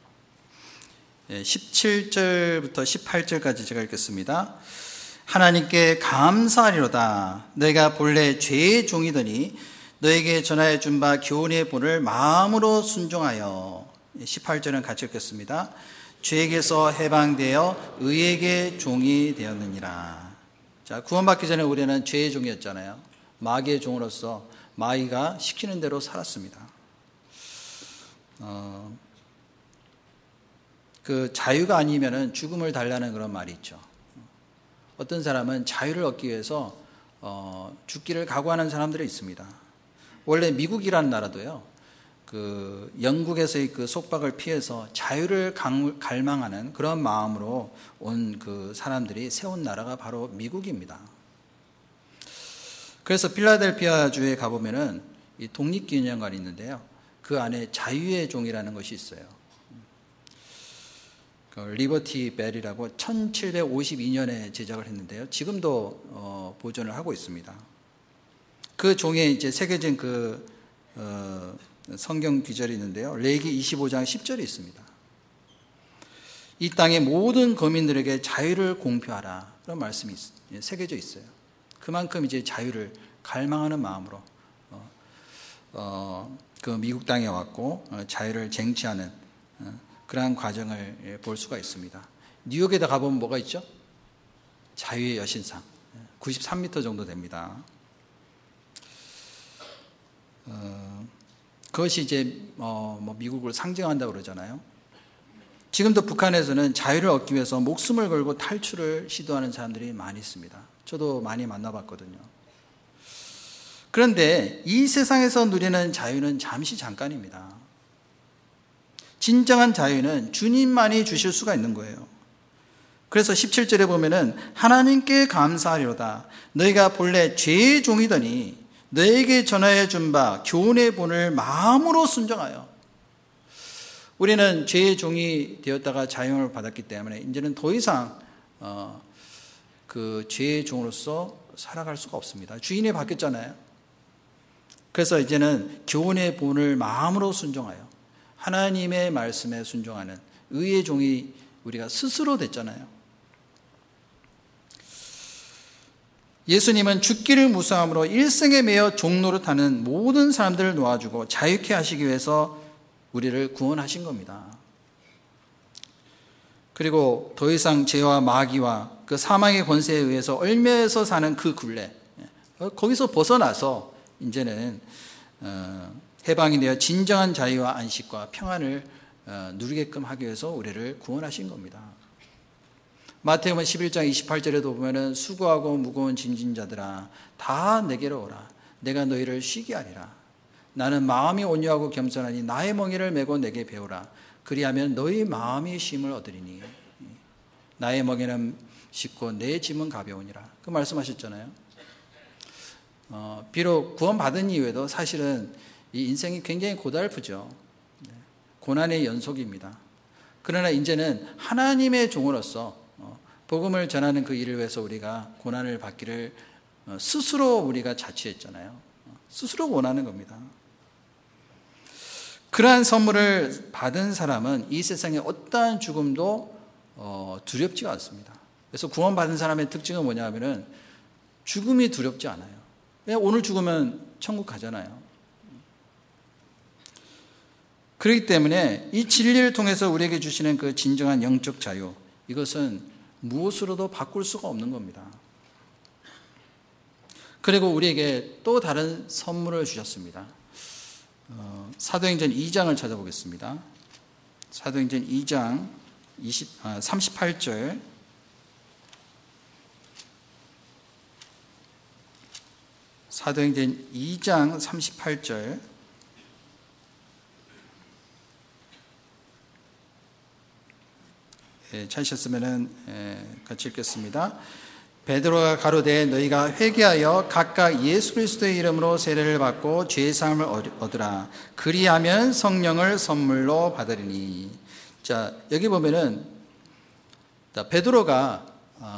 17절부터 18절까지 제가 읽겠습니다. 하나님께 감사하리로다. 너희가 본래 죄의 종이더니 너에게 전하여 준 바 교훈의 본을 마음으로 순종하여. 18절은 같이 읽겠습니다. 죄에게서 해방되어 의에게 종이 되었느니라. 자, 구원받기 전에 우리는 죄의 종이었잖아요. 마귀의 종으로서 마귀가 시키는 대로 살았습니다. 그 자유가 아니면은 죽음을 달라는 그런 말이 있죠. 어떤 사람은 자유를 얻기 위해서 죽기를 각오하는 사람들이 있습니다. 원래 미국이라는 나라도요, 그 영국에서의 그 속박을 피해서 자유를 갈망하는 그런 마음으로 온 그 사람들이 세운 나라가 바로 미국입니다. 그래서 필라델피아주에 가보면은 이 독립기념관이 있는데요, 그 안에 자유의 종이라는 것이 있어요. 그 리버티 벨이라고 1752년에 제작을 했는데요, 지금도 보존을 하고 있습니다. 그 종에 이제 새겨진 그 성경 귀절이 있는데요, 레위기 25장 10절이 있습니다. 이 땅의 모든 거민들에게 자유를 공표하라, 그런 말씀이 새겨져 있어요. 그만큼 이제 자유를 갈망하는 마음으로 그 미국 땅에 왔고 자유를 쟁취하는 그러한 과정을 볼 수가 있습니다. 뉴욕에다 가보면 뭐가 있죠? 자유의 여신상, 93m 정도 됩니다. 그것이 이제 미국을 상징한다고 그러잖아요. 지금도 북한에서는 자유를 얻기 위해서 목숨을 걸고 탈출을 시도하는 사람들이 많이 있습니다. 저도 많이 만나봤거든요. 그런데 이 세상에서 누리는 자유는 잠시 잠깐입니다. 진정한 자유는 주님만이 주실 수가 있는 거예요. 그래서 17절에 보면은 하나님께 감사하리로다. 너희가 본래 죄의 종이더니 너에게 전하여 준 바 교훈의 본을 마음으로 순종하여. 우리는 죄의 종이 되었다가 자유를 받았기 때문에 이제는 더 이상 그 죄의 종으로서 살아갈 수가 없습니다. 주인이 바뀌었잖아요. 그래서 이제는 교훈의 본을 마음으로 순종하여 하나님의 말씀에 순종하는 의의 종이 우리가 스스로 됐잖아요. 예수님은 죽기를 무서함으로 일생에 매여 종노릇하는 모든 사람들을 놓아주고 자유케 하시기 위해서 우리를 구원하신 겁니다. 그리고 더 이상 죄와 마귀와 그 사망의 권세에 의해서 얽매여서 사는 그 굴레, 거기서 벗어나서 이제는 해방이 되어 진정한 자유와 안식과 평안을 누리게끔 하기 위해서 우리를 구원하신 겁니다. 마태복음 11장 28절에도 보면은 수고하고 무거운 짐진 자들아 다 내게로 오라. 내가 너희를 쉬게 하리라. 나는 마음이 온유하고 겸손하니 나의 멍에를 메고 내게 배우라. 그리하면 너희 마음이 쉼을 얻으리니 나의 멍에는 쉽고 내 짐은 가벼우니라. 그 말씀하셨잖아요. 비록 구원받은 이후에도 사실은 이 인생이 굉장히 고달프죠. 고난의 연속입니다. 그러나 이제는 하나님의 종으로서 복음을 전하는 그 일을 위해서 우리가 고난을 받기를 스스로 우리가 자취했잖아요. 스스로 원하는 겁니다. 그러한 선물을 받은 사람은 이 세상의 어떠한 죽음도 두렵지가 않습니다. 그래서 구원받은 사람의 특징은 뭐냐 하면은 죽음이 두렵지 않아요. 그냥 오늘 죽으면 천국 가잖아요. 그렇기 때문에 이 진리를 통해서 우리에게 주시는 그 진정한 영적 자유, 이것은 무엇으로도 바꿀 수가 없는 겁니다. 그리고 우리에게 또 다른 선물을 주셨습니다. 사도행전 2장을 찾아보겠습니다. 사도행전 2장 38절. 사도행전 2장 38절. 찾으셨으면 같이 읽겠습니다. 베드로가 가로되 너희가 회개하여 각각 예수 그리스도의 이름으로 세례를 받고 죄 사함을 얻으라. 그리하면 성령을 선물로 받으리니. 자, 여기 보면은 베드로가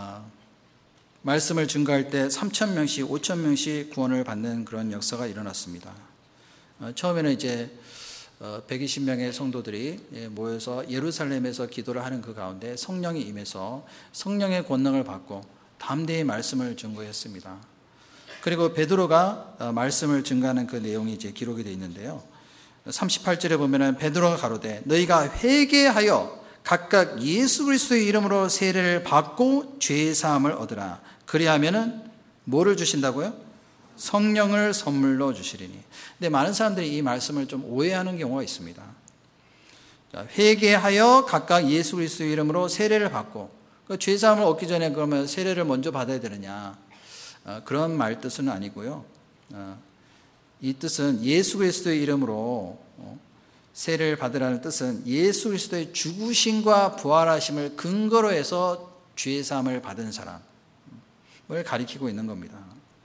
말씀을 증거할 때 3,000명씩 5,000명씩 구원을 받는 그런 역사가 일어났습니다. 처음에는 이제 120명의 성도들이 모여서 예루살렘에서 기도를 하는 그 가운데 성령이 임해서 성령의 권능을 받고 담대히 말씀을 증거했습니다. 그리고 베드로가 말씀을 증거하는 그 내용이 이제 기록이 되어 있는데요. 38절에 보면은 베드로가 가로되 너희가 회개하여 각각 예수 그리스도의 이름으로 세례를 받고 죄 사함을 얻으라. 그리하면은 뭐를 주신다고요? 성령을 선물로 주시리니. 근데 많은 사람들이 이 말씀을 좀 오해하는 경우가 있습니다. 회개하여 각각 예수 그리스도의 이름으로 세례를 받고, 죄 사함을 얻기 전에 그러면 세례를 먼저 받아야 되느냐? 그런 말 뜻은 아니고요. 이 뜻은 예수 그리스도의 이름으로 세례를 받으라는 뜻은 예수 그리스도의 죽으심과 부활하심을 근거로 해서 죄 사함을 받은 사람을 가리키고 있는 겁니다.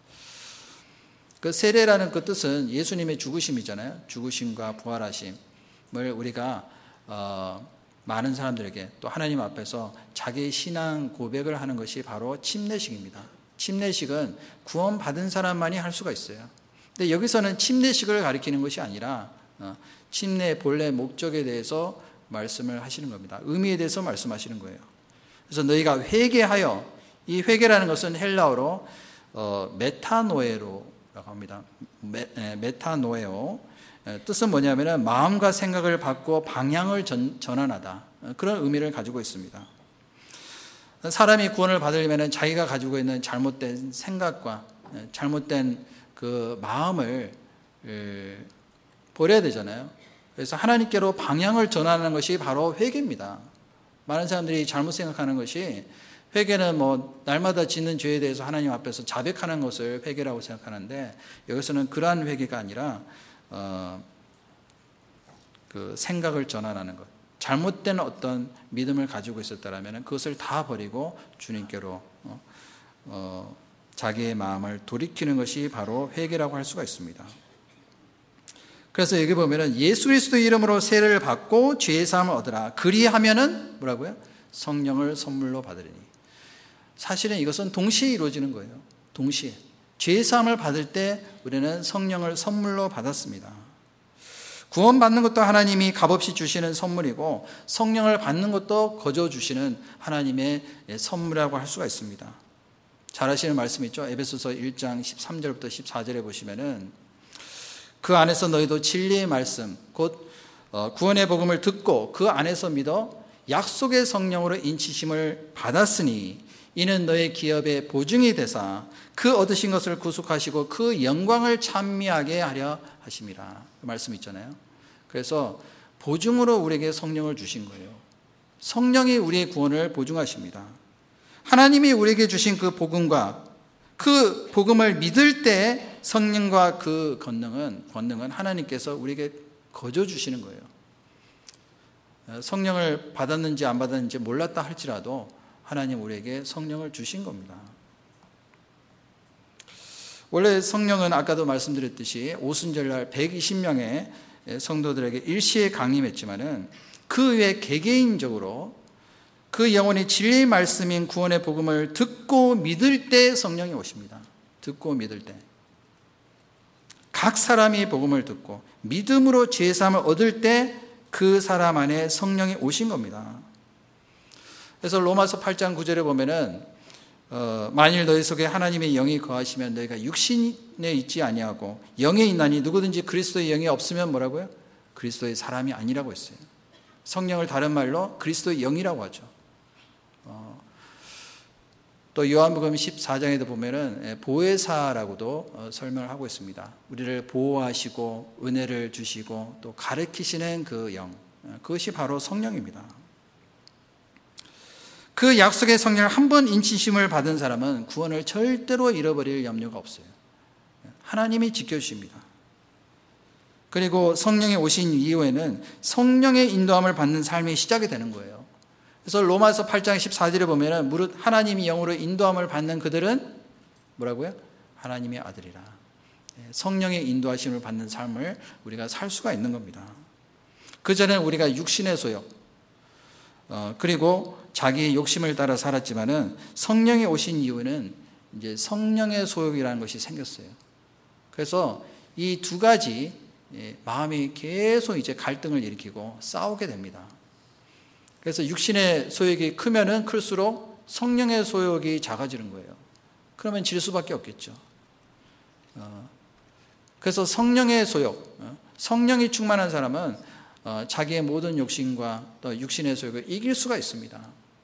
그 세례라는 그 뜻은 예수님의 죽으심이잖아요. 죽으심과 부활하심을 우리가 많은 사람들에게 또 하나님 앞에서 자기의 신앙 고백을 하는 것이 바로 침례식입니다. 침례식은 구원받은 사람만이 할 수가 있어요. 근데 여기서는 침례식을 가리키는 것이 아니라 침례의 본래 목적에 대해서 말씀을 하시는 겁니다. 의미에 대해서 말씀하시는 거예요. 그래서 너희가 회개하여, 이 회개라는 것은 헬라어로 메타노에로 라고 합니다. 메타노에오. 뜻은 뭐냐면은 마음과 생각을 바꾸어 방향을 전환하다. 그런 의미를 가지고 있습니다. 사람이 구원을 받으려면 자기가 가지고 있는 잘못된 생각과 잘못된 그 마음을 버려야 되잖아요. 그래서 하나님께로 방향을 전환하는 것이 바로 회개입니다. 많은 사람들이 잘못 생각하는 것이 회개는 날마다 짓는 죄에 대해서 하나님 앞에서 자백하는 것을 회개라고 생각하는데, 여기서는 그러한 회개가 아니라 그 생각을 전환하는 것, 잘못된 어떤 믿음을 가지고 있었다라면 그것을 다 버리고 주님께로 자기의 마음을 돌이키는 것이 바로 회개라고 할 수가 있습니다. 그래서 여기 보면은 예수 그리스도의 이름으로 세례를 받고 죄 사함을 얻으라. 그리하면은 뭐라고요? 성령을 선물로 받으리니. 사실은 이것은 동시에 이루어지는 거예요. 동시에. 죄 사함을 받을 때 우리는 성령을 선물로 받았습니다. 구원받는 것도 하나님이 값없이 주시는 선물이고, 성령을 받는 것도 거저 주시는 하나님의 선물이라고 할 수가 있습니다. 잘 아시는 말씀 있죠? 에베소서 1장 13절부터 14절에 보시면은 그 안에서 너희도 진리의 말씀, 곧 구원의 복음을 듣고 그 안에서 믿어 약속의 성령으로 인치심을 받았으니 이는 너의 기업의 보증이 되사 그 얻으신 것을 구속하시고 그 영광을 찬미하게 하려 하심이라. 그 말씀 있잖아요. 그래서 보증으로 우리에게 성령을 주신 거예요. 성령이 우리의 구원을 보증하십니다. 하나님이 우리에게 주신 그 복음과 그 복음을 믿을 때 성령과 그 권능은 하나님께서 우리에게 거저 주시는 거예요. 성령을 받았는지 안 받았는지 몰랐다 할지라도 하나님 우리에게 성령을 주신 겁니다. 원래 성령은 아까도 말씀드렸듯이 오순절날 120명의 성도들에게 일시에 강림했지만은 그 외에 개개인적으로 그 영혼이 진리의 말씀인 구원의 복음을 듣고 믿을 때 성령이 오십니다. 듣고 믿을 때. 각 사람이 복음을 듣고 믿음으로 죄 사함을 얻을 때 그 사람 안에 성령이 오신 겁니다. 그래서 로마서 8장 9절에 보면은 만일 너희 속에 하나님의 영이 거하시면 너희가 육신에 있지 아니하고 영에 있나니 누구든지 그리스도의 영이 없으면 뭐라고요? 그리스도의 사람이 아니라고 했어요. 성령을 다른 말로 그리스도의 영이라고 하죠. 또 요한복음 14장에도 보면은 보혜사라고도 설명을 하고 있습니다. 우리를 보호하시고 은혜를 주시고 또 가르치시는 그 영, 그것이 바로 성령입니다. 그 약속의 성령을 한 번 인치심을 받은 사람은 구원을 절대로 잃어버릴 염려가 없어요. 하나님이 지켜주십니다. 그리고 성령이 오신 이후에는 성령의 인도함을 받는 삶이 시작이 되는 거예요. 그래서 로마서 8장 14절에 보면은 무릇 하나님이 영으로 인도함을 받는 그들은 뭐라고요? 하나님의 아들이라. 성령의 인도하심을 받는 삶을 우리가 살 수가 있는 겁니다. 그전에는 우리가 육신의 소욕, 그리고 자기의 욕심을 따라 살았지만은 성령이 오신 이후에는 이제 성령의 소욕이라는 것이 생겼어요. 그래서 이 두 가지 마음이 계속 이제 갈등을 일으키고 싸우게 됩니다. 그래서 육신의 소욕이 크면은 클수록 성령의 소욕이 작아지는 거예요. 그러면 질 수밖에 없겠죠. 그래서 성령의 소욕, 성령이 충만한 사람은 자기의 모든 욕심과 또 육신의 소욕을 이길 수가 있습니다.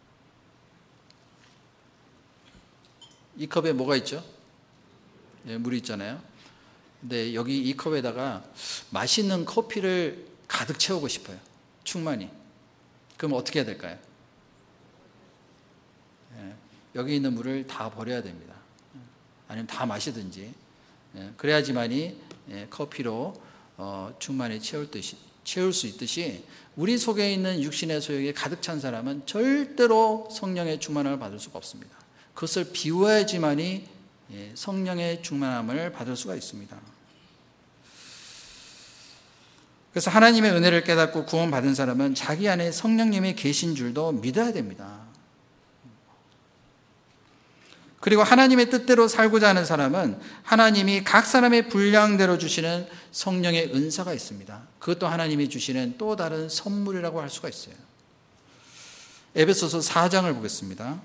이 컵에 뭐가 있죠? 물이 있잖아요. 근데 여기 이 컵에다가 맛있는 커피를 가득 채우고 싶어요. 충만히. 그럼 어떻게 해야 될까요? 여기 있는 물을 다 버려야 됩니다. 아니면 다 마시든지. 그래야지만이 커피로 충만히 채울 수 있듯이 우리 속에 있는 육신의 소욕이 가득 찬 사람은 절대로 성령의 충만함을 받을 수가 없습니다. 그것을 비워야지만이 성령의 충만함을 받을 수가 있습니다. 그래서 하나님의 은혜를 깨닫고 구원받은 사람은 자기 안에 성령님이 계신 줄도 믿어야 됩니다. 그리고 하나님의 뜻대로 살고자 하는 사람은 하나님이 각 사람의 분량대로 주시는 성령의 은사가 있습니다. 그것도 하나님이 주시는 또 다른 선물이라고 할 수가 있어요. 에베소서 4장을 보겠습니다.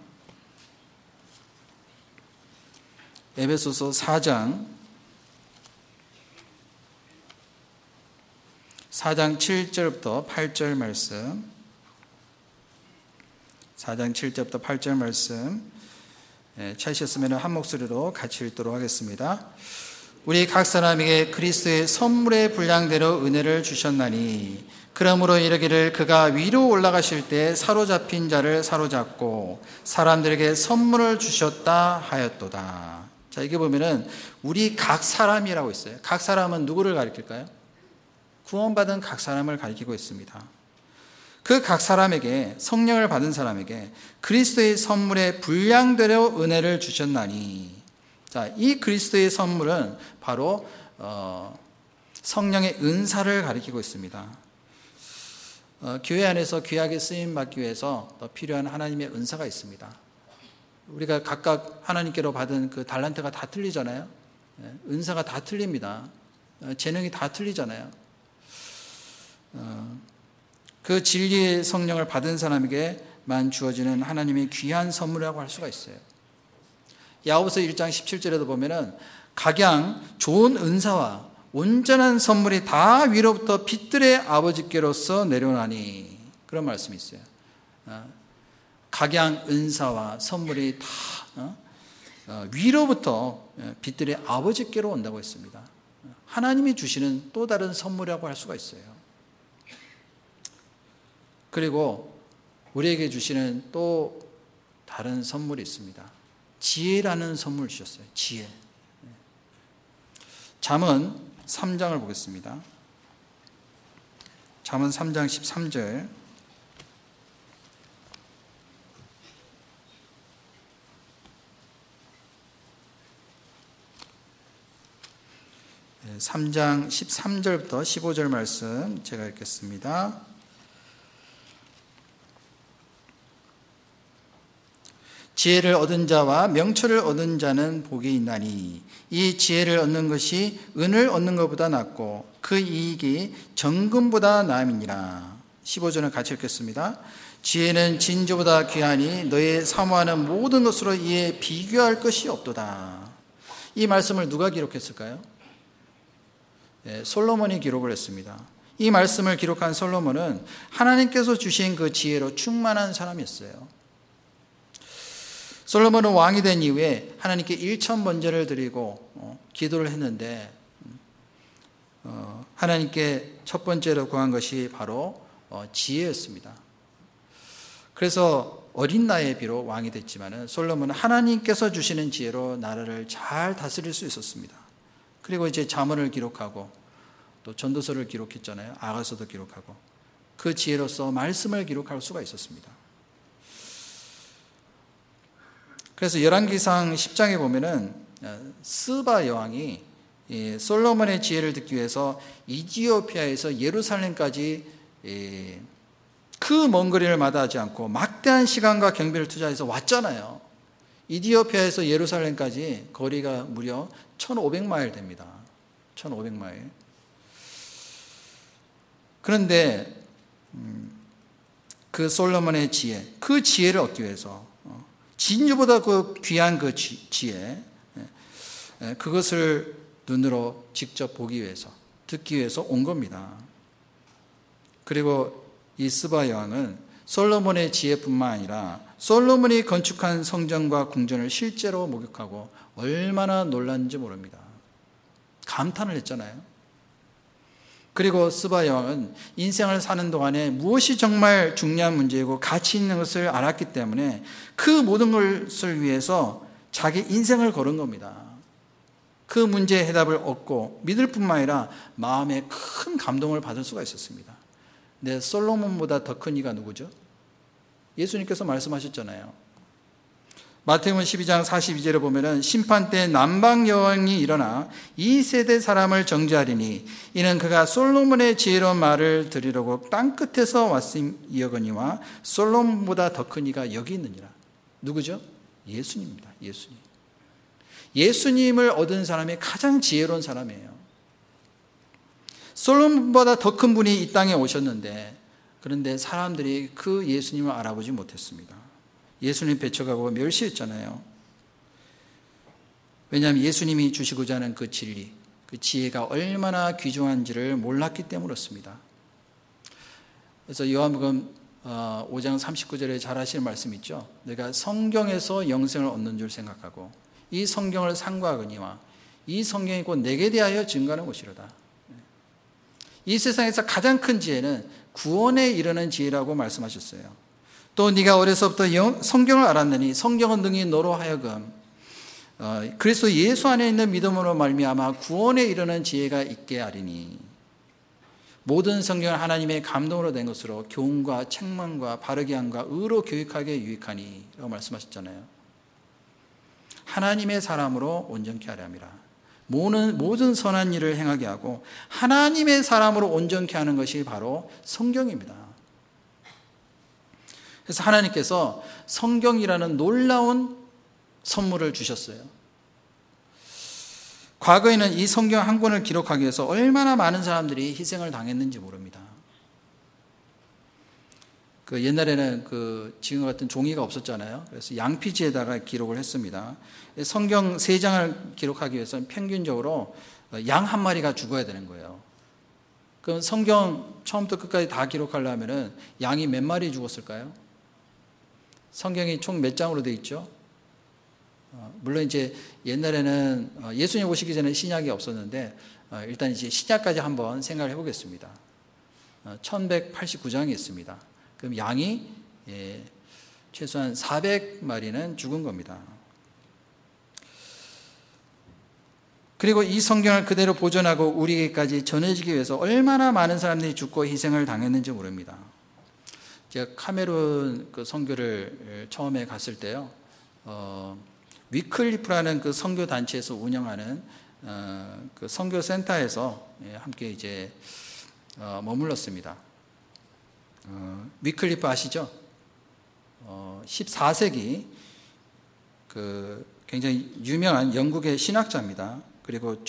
에베소서 4장 7절부터 8절 말씀, 4장 7절부터 8절 말씀 찾으셨으면 한 목소리로 같이 읽도록 하겠습니다. 우리 각 사람에게 그리스도의 선물의 분량대로 은혜를 주셨나니 그러므로 이르기를 그가 위로 올라가실 때 사로잡힌 자를 사로잡고 사람들에게 선물을 주셨다 하였도다. 자, 이게 보면은 우리 각 사람이라고 있어요. 각 사람은 누구를 가리킬까요? 구원받은 각 사람을 가리키고 있습니다. 그 각 사람에게, 성령을 받은 사람에게 그리스도의 선물의 분량대로 은혜를 주셨나니, 자, 이 그리스도의 선물은 바로 성령의 은사를 가리키고 있습니다. 교회 안에서 귀하게 쓰임 받기 위해서 필요한 하나님의 은사가 있습니다. 우리가 각각 하나님께로 받은 그 달란트가 다 틀리잖아요. 은사가 다 틀립니다. 재능이 다 틀리잖아요. 그 진리의 성령을 받은 사람에게만 주어지는 하나님의 귀한 선물이라고 할 수가 있어요. 야고보서 1장 17절에도 보면은 각양 좋은 은사와 온전한 선물이 다 위로부터 빛들의 아버지께로서 내려오나니, 그런 말씀이 있어요. 각양 은사와 선물이 다 위로부터 빛들의 아버지께로 온다고 했습니다. 하나님이 주시는 또 다른 선물이라고 할 수가 있어요. 그리고 우리에게 주시는 또 다른 선물이 있습니다. 지혜라는 선물을 주셨어요. 지혜. 잠언 3장을 보겠습니다. 잠언 3장 13절. 네, 3장 13절부터 15절 말씀 제가 읽겠습니다. 지혜를 얻은 자와 명철을 얻은 자는 복이 있나니 이 지혜를 얻는 것이 은을 얻는 것보다 낫고 그 이익이 정금보다 나음이니라. 15절은 같이 읽겠습니다. 지혜는 진주보다 귀하니 너의 사모하는 모든 것으로 이에 비교할 것이 없도다. 이 말씀을 누가 기록했을까요? 네, 솔로몬이 기록을 했습니다. 이 말씀을 기록한 솔로몬은 하나님께서 주신 그 지혜로 충만한 사람이었어요. 솔로몬은 왕이 된 이후에 하나님께 1천 번제를 드리고 기도를 했는데 하나님께 첫 번째로 구한 것이 바로 지혜였습니다. 그래서 어린 나이에 비록 왕이 됐지만 솔로몬은 하나님께서 주시는 지혜로 나라를 잘 다스릴 수 있었습니다. 그리고 이제 잠언을 기록하고 또 전도서를 기록했잖아요. 아가서도 기록하고 그 지혜로서 말씀을 기록할 수가 있었습니다. 그래서 열왕기상 10장에 보면은 스바 여왕이 솔로몬의 지혜를 듣기 위해서 이디오피아에서 예루살렘까지 그 먼 거리를 마다하지 않고 막대한 시간과 경비를 투자해서 왔잖아요. 이디오피아에서 예루살렘까지 거리가 무려 1500마일 됩니다. 1500마일. 그런데 그 솔로몬의 지혜, 그 지혜를 얻기 위해서 진주보다 그 귀한 그 지혜, 그것을 눈으로 직접 보기 위해서, 듣기 위해서 온 겁니다. 그리고 이 스바 여왕은 솔로몬의 지혜뿐만 아니라 솔로몬이 건축한 성전과 궁전을 실제로 목격하고 얼마나 놀랐는지 모릅니다. 감탄을 했잖아요. 그리고 스바 여왕은 인생을 사는 동안에 무엇이 정말 중요한 문제이고 가치 있는 것을 알았기 때문에 그 모든 것을 위해서 자기 인생을 걸은 겁니다. 그 문제의 해답을 얻고 믿을 뿐만 아니라 마음에 큰 감동을 받을 수가 있었습니다. 근데 솔로몬보다 더 큰 이가 누구죠? 예수님께서 말씀하셨잖아요. 마태복음 12장 42절에 보면은 심판 때 남방 여왕이 일어나 이 세대 사람을 정죄하리니 이는 그가 솔로몬의 지혜로운 말을 들으려고 땅 끝에서 왔음이거니와 솔로몬보다 더 큰 이가 여기 있느니라. 누구죠? 예수님입니다. 예수님. 예수님을 얻은 사람이 가장 지혜로운 사람이에요. 솔로몬보다 더 큰 분이 이 땅에 오셨는데 그런데 사람들이 그 예수님을 알아보지 못했습니다. 예수님 배척하고 멸시했잖아요. 왜냐하면 예수님이 주시고자 하는 그 진리, 그 지혜가 얼마나 귀중한지를 몰랐기 때문이었습니다. 그래서 요한복음 5장 39절에 잘 아시는 말씀 있죠. 내가 성경에서 영생을 얻는 줄 생각하고 이 성경을 상고하거니와 이 성경이 곧 내게 대하여 증거하는 것이로다. 이 세상에서 가장 큰 지혜는 구원에 이르는 지혜라고 말씀하셨어요. 또 네가 어려서부터 성경을 알았느니 성경은 능히 너로 하여금 그리스도 예수 안에 있는 믿음으로 말미암아 구원에 이르는 지혜가 있게 하리니 모든 성경은 하나님의 감동으로 된 것으로 교훈과 책망과 바르게 함과 의로 교육하게 유익하니 라고 말씀하셨잖아요. 하나님의 사람으로 온전케 하려 함이라. 모든 선한 일을 행하게 하고 하나님의 사람으로 온전케 하는 것이 바로 성경입니다. 그래서 하나님께서 성경이라는 놀라운 선물을 주셨어요. 과거에는 이 성경 한 권을 기록하기 위해서 얼마나 많은 사람들이 희생을 당했는지 모릅니다. 그 옛날에는 지금 같은 종이가 없었잖아요. 그래서 양피지에다가 기록을 했습니다. 성경 3장을 기록하기 위해서는 평균적으로 양 한 마리가 죽어야 되는 거예요. 그럼 성경 처음부터 끝까지 다 기록하려면 양이 몇 마리 죽었을까요? 성경이 총 몇 장으로 되어 있죠? 물론 이제 옛날에는 예수님 오시기 전에 신약이 없었는데 일단 이제 신약까지 한번 생각을 해보겠습니다. 1189장이 있습니다. 그럼 양이 최소한 400마리는 죽은 겁니다. 그리고 이 성경을 그대로 보존하고 우리에게까지 전해지기 위해서 얼마나 많은 사람들이 죽고 희생을 당했는지 모릅니다. 제가 카메룬 그 선교를 처음에 갔을 때요, 위클리프라는 그 선교 단체에서 운영하는 그 선교 센터에서 함께 이제 머물렀습니다. 위클리프 아시죠? 14세기 그 굉장히 유명한 영국의 신학자입니다. 그리고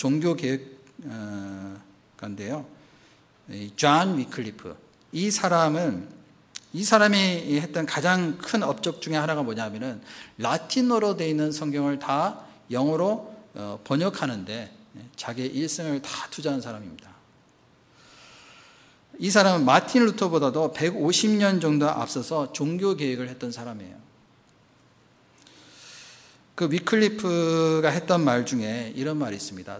종교개혁가인데요. 존 위클리프. 이 사람이 했던 가장 큰 업적 중에 하나가 뭐냐면은 라틴어로 되어 있는 성경을 다 영어로 번역하는데 자기의 일생을 다 투자한 사람입니다. 이 사람은 마틴 루터보다도 150년 정도 앞서서 종교 개혁을 했던 사람이에요. 그 위클리프가 했던 말 중에 이런 말이 있습니다.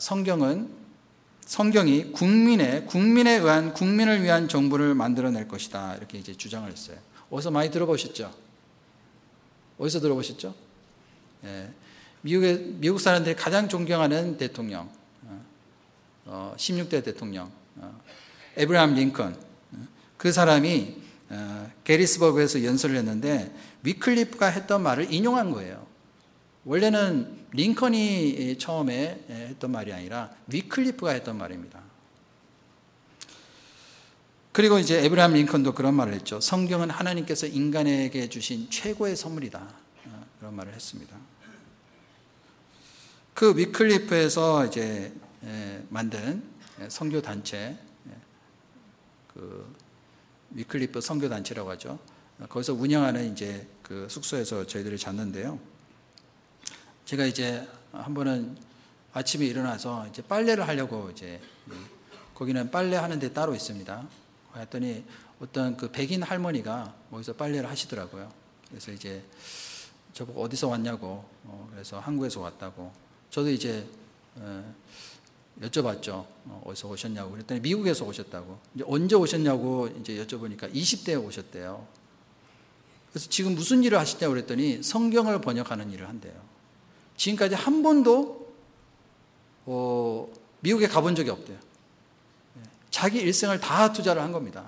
성경이 국민에 의한 국민을 위한 정부를 만들어낼 것이다. 이렇게 이제 주장을 했어요. 어디서 많이 들어보셨죠? 어디서 들어보셨죠? 예, 미국 사람들이 가장 존경하는 대통령, 16대 대통령, 에브라함 링컨. 그 사람이 게리스버그에서 연설을 했는데 위클리프가 했던 말을 인용한 거예요. 원래는 링컨이 처음에 했던 말이 아니라 위클리프가 했던 말입니다. 그리고 이제 에브라함 링컨도 그런 말을 했죠. 성경은 하나님께서 인간에게 주신 최고의 선물이다. 그런 말을 했습니다. 그 위클리프에서 이제 만든 선교 단체, 그 위클리프 선교 단체라고 하죠. 거기서 운영하는 이제 그 숙소에서 저희들이 잤는데요. 제가 이제 한 번은 아침에 일어나서 이제 빨래를 하려고 이제 거기는 빨래 하는 데 따로 있습니다. 했더니 어떤 그 백인 할머니가 거기서 빨래를 하시더라고요. 그래서 이제 저보고 어디서 왔냐고, 그래서 한국에서 왔다고. 저도 이제 여쭤봤죠. 어디서 오셨냐고. 그랬더니 미국에서 오셨다고. 이제 언제 오셨냐고 이제 여쭤보니까 20대에 오셨대요. 그래서 지금 무슨 일을 하시냐고 그랬더니 성경을 번역하는 일을 한대요. 지금까지 한 번도 미국에 가본 적이 없대요. 자기 일생을 다 투자를 한 겁니다.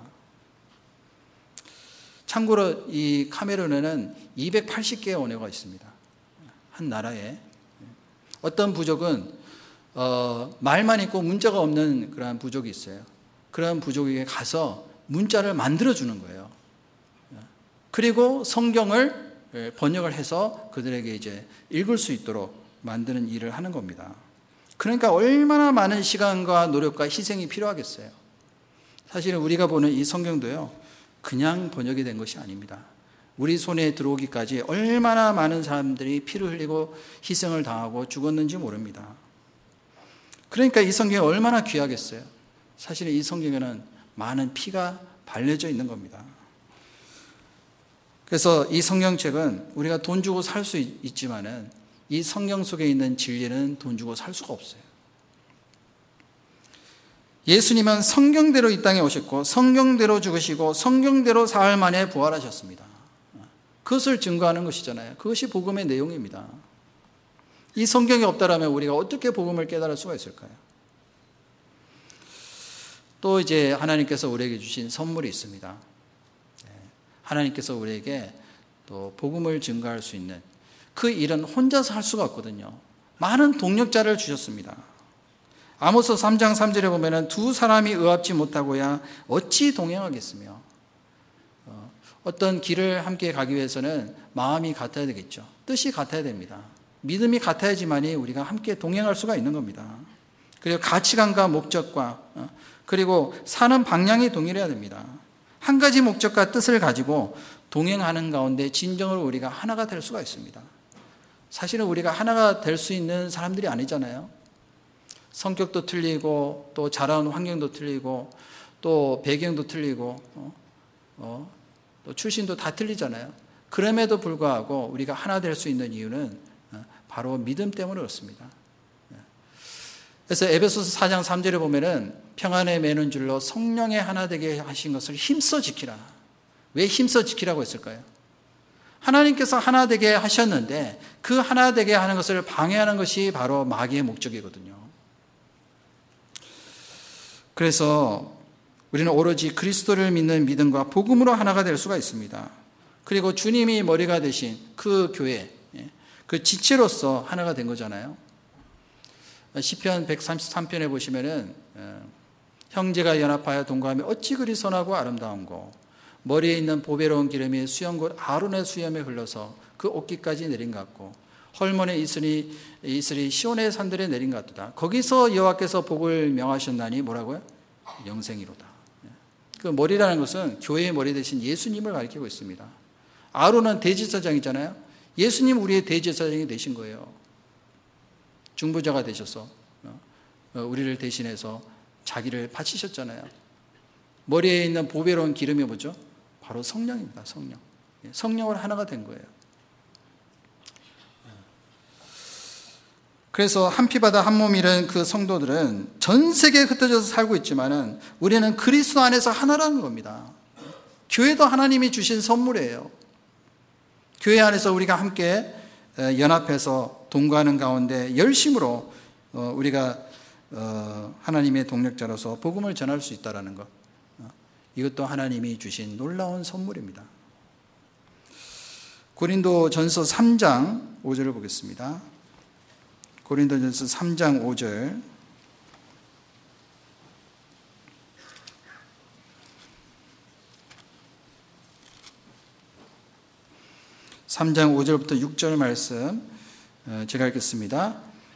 참고로 이 카메룬에는 280개의 언어가 있습니다. 한 나라에. 어떤 부족은 말만 있고 문자가 없는 그런 부족이 있어요. 그런 부족에게 가서 문자를 만들어주는 거예요. 그리고 성경을 번역을 해서 그들에게 이제 읽을 수 있도록 만드는 일을 하는 겁니다. 그러니까 얼마나 많은 시간과 노력과 희생이 필요하겠어요. 사실은 우리가 보는 이 성경도요, 그냥 번역이 된 것이 아닙니다. 우리 손에 들어오기까지 얼마나 많은 사람들이 피를 흘리고 희생을 당하고 죽었는지 모릅니다. 그러니까 이 성경이 얼마나 귀하겠어요. 사실은 이 성경에는 많은 피가 발려져 있는 겁니다. 그래서 이 성경책은 우리가 돈 주고 살 수 있지만은 이 성경 속에 있는 진리는 돈 주고 살 수가 없어요. 예수님은 성경대로 이 땅에 오셨고 성경대로 죽으시고 성경대로 사흘 만에 부활하셨습니다. 그것을 증거하는 것이잖아요. 그것이 복음의 내용입니다. 이 성경이 없다라면 우리가 어떻게 복음을 깨달을 수가 있을까요? 또 이제 하나님께서 우리에게 주신 선물이 있습니다. 하나님께서 우리에게 또 복음을 증거할 수 있는 그 일은 혼자서 할 수가 없거든요. 많은 동력자를 주셨습니다. 아모스 3장 3절에 보면은 두 사람이 의합지 못하고야 어찌 동행하겠으며, 어떤 길을 함께 가기 위해서는 마음이 같아야 되겠죠. 뜻이 같아야 됩니다. 믿음이 같아야지만이 우리가 함께 동행할 수가 있는 겁니다. 그리고 가치관과 목적과 그리고 사는 방향이 동일해야 됩니다. 한 가지 목적과 뜻을 가지고 동행하는 가운데 진정으로 우리가 하나가 될 수가 있습니다. 사실은 우리가 하나가 될 수 있는 사람들이 아니잖아요. 성격도 틀리고 또 자라온 환경도 틀리고 또 배경도 틀리고 또 출신도 다 틀리잖아요. 그럼에도 불구하고 우리가 하나 될 수 있는 이유는 바로 믿음 때문에 그렇습니다. 그래서 에베소서 4장 3절에 보면은 평안에 매는 줄로 성령에 하나 되게 하신 것을 힘써 지키라. 왜 힘써 지키라고 했을까요? 하나님께서 하나 되게 하셨는데 그 하나 되게 하는 것을 방해하는 것이 바로 마귀의 목적이거든요. 그래서 우리는 오로지 그리스도를 믿는 믿음과 복음으로 하나가 될 수가 있습니다. 그리고 주님이 머리가 되신 그 교회, 그 지체로서 하나가 된 거잖아요. 시편 133편에 보시면은 형제가 연합하여 동거하며 어찌 그리 선하고 아름다운고 머리에 있는 보배로운 기름이 수염 곧 아론의 수염에 흘러서 그 옷깃까지 내린 것 같고 헐몬의 이슬이 시온의 산들에 내린 것 같도다. 거기서 여호와께서 복을 명하셨나니 뭐라고요? 영생이로다. 그 머리라는 것은 교회의 머리 대신 예수님을 가리키고 있습니다. 아론은 대제사장이잖아요. 예수님 우리의 대제사장이 되신 거예요. 중보자가 되셔서 우리를 대신해서 자기를 바치셨잖아요. 머리에 있는 보배로운 기름이 뭐죠? 바로 성령입니다. 성령. 성령으로 하나가 된 거예요. 그래서 한 피바다 한 몸이라는 그 성도들은 전 세계에 흩어져서 살고 있지만은 우리는 그리스도 안에서 하나라는 겁니다. 교회도 하나님이 주신 선물이에요. 교회 안에서 우리가 함께 연합해서 동거하는 가운데 열심으로 우리가 하나님의 동력자로서 복음을 전할 수 있다는 것, 이것도 하나님이 주신 놀라운 선물입니다. 고린도전서 3장 5절을 보겠습니다. 고린도전서 3장 5절. (3장 5절부터 6절) 말씀 제가 읽겠습니다.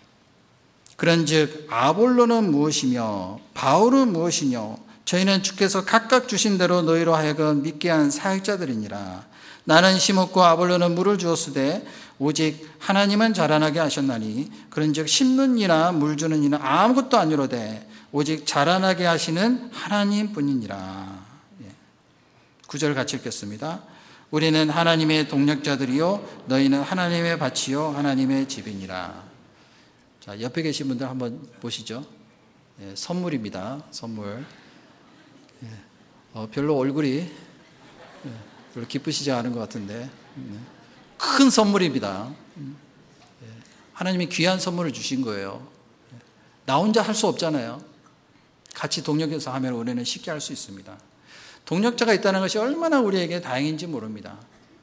그런즉 아볼로는 무엇이며 바울은 무엇이뇨? 저희는 주께서 각각 주신 대로 너희로 하여금 믿게 한 사역자들이니라. 나는 심었고 아볼로는 물을 주었으되 오직 하나님은 자라나게 하셨나니 그런즉 심는 이나 물 주는 이는 아무것도 아니로되 오직 자라나게 하시는 하나님뿐이니라. 9절 같이 읽겠습니다. 우리는 하나님의 동력자들이요 너희는 하나님의 밭이요 하나님의 집이니라. 자, 옆에 계신 분들 한번 보시죠. 선물입니다. 선물. 별로 얼굴이 별로 기쁘시지 않은 것 같은데 큰 선물입니다. 하나님이 귀한 선물을 주신 거예요. 나 혼자 할 수 없잖아요. 같이 동력해서 하면 우리는 쉽게 할 수 있습니다. 동력자가 있다는 것이 얼마나 우리에게 다행인지 모릅니다.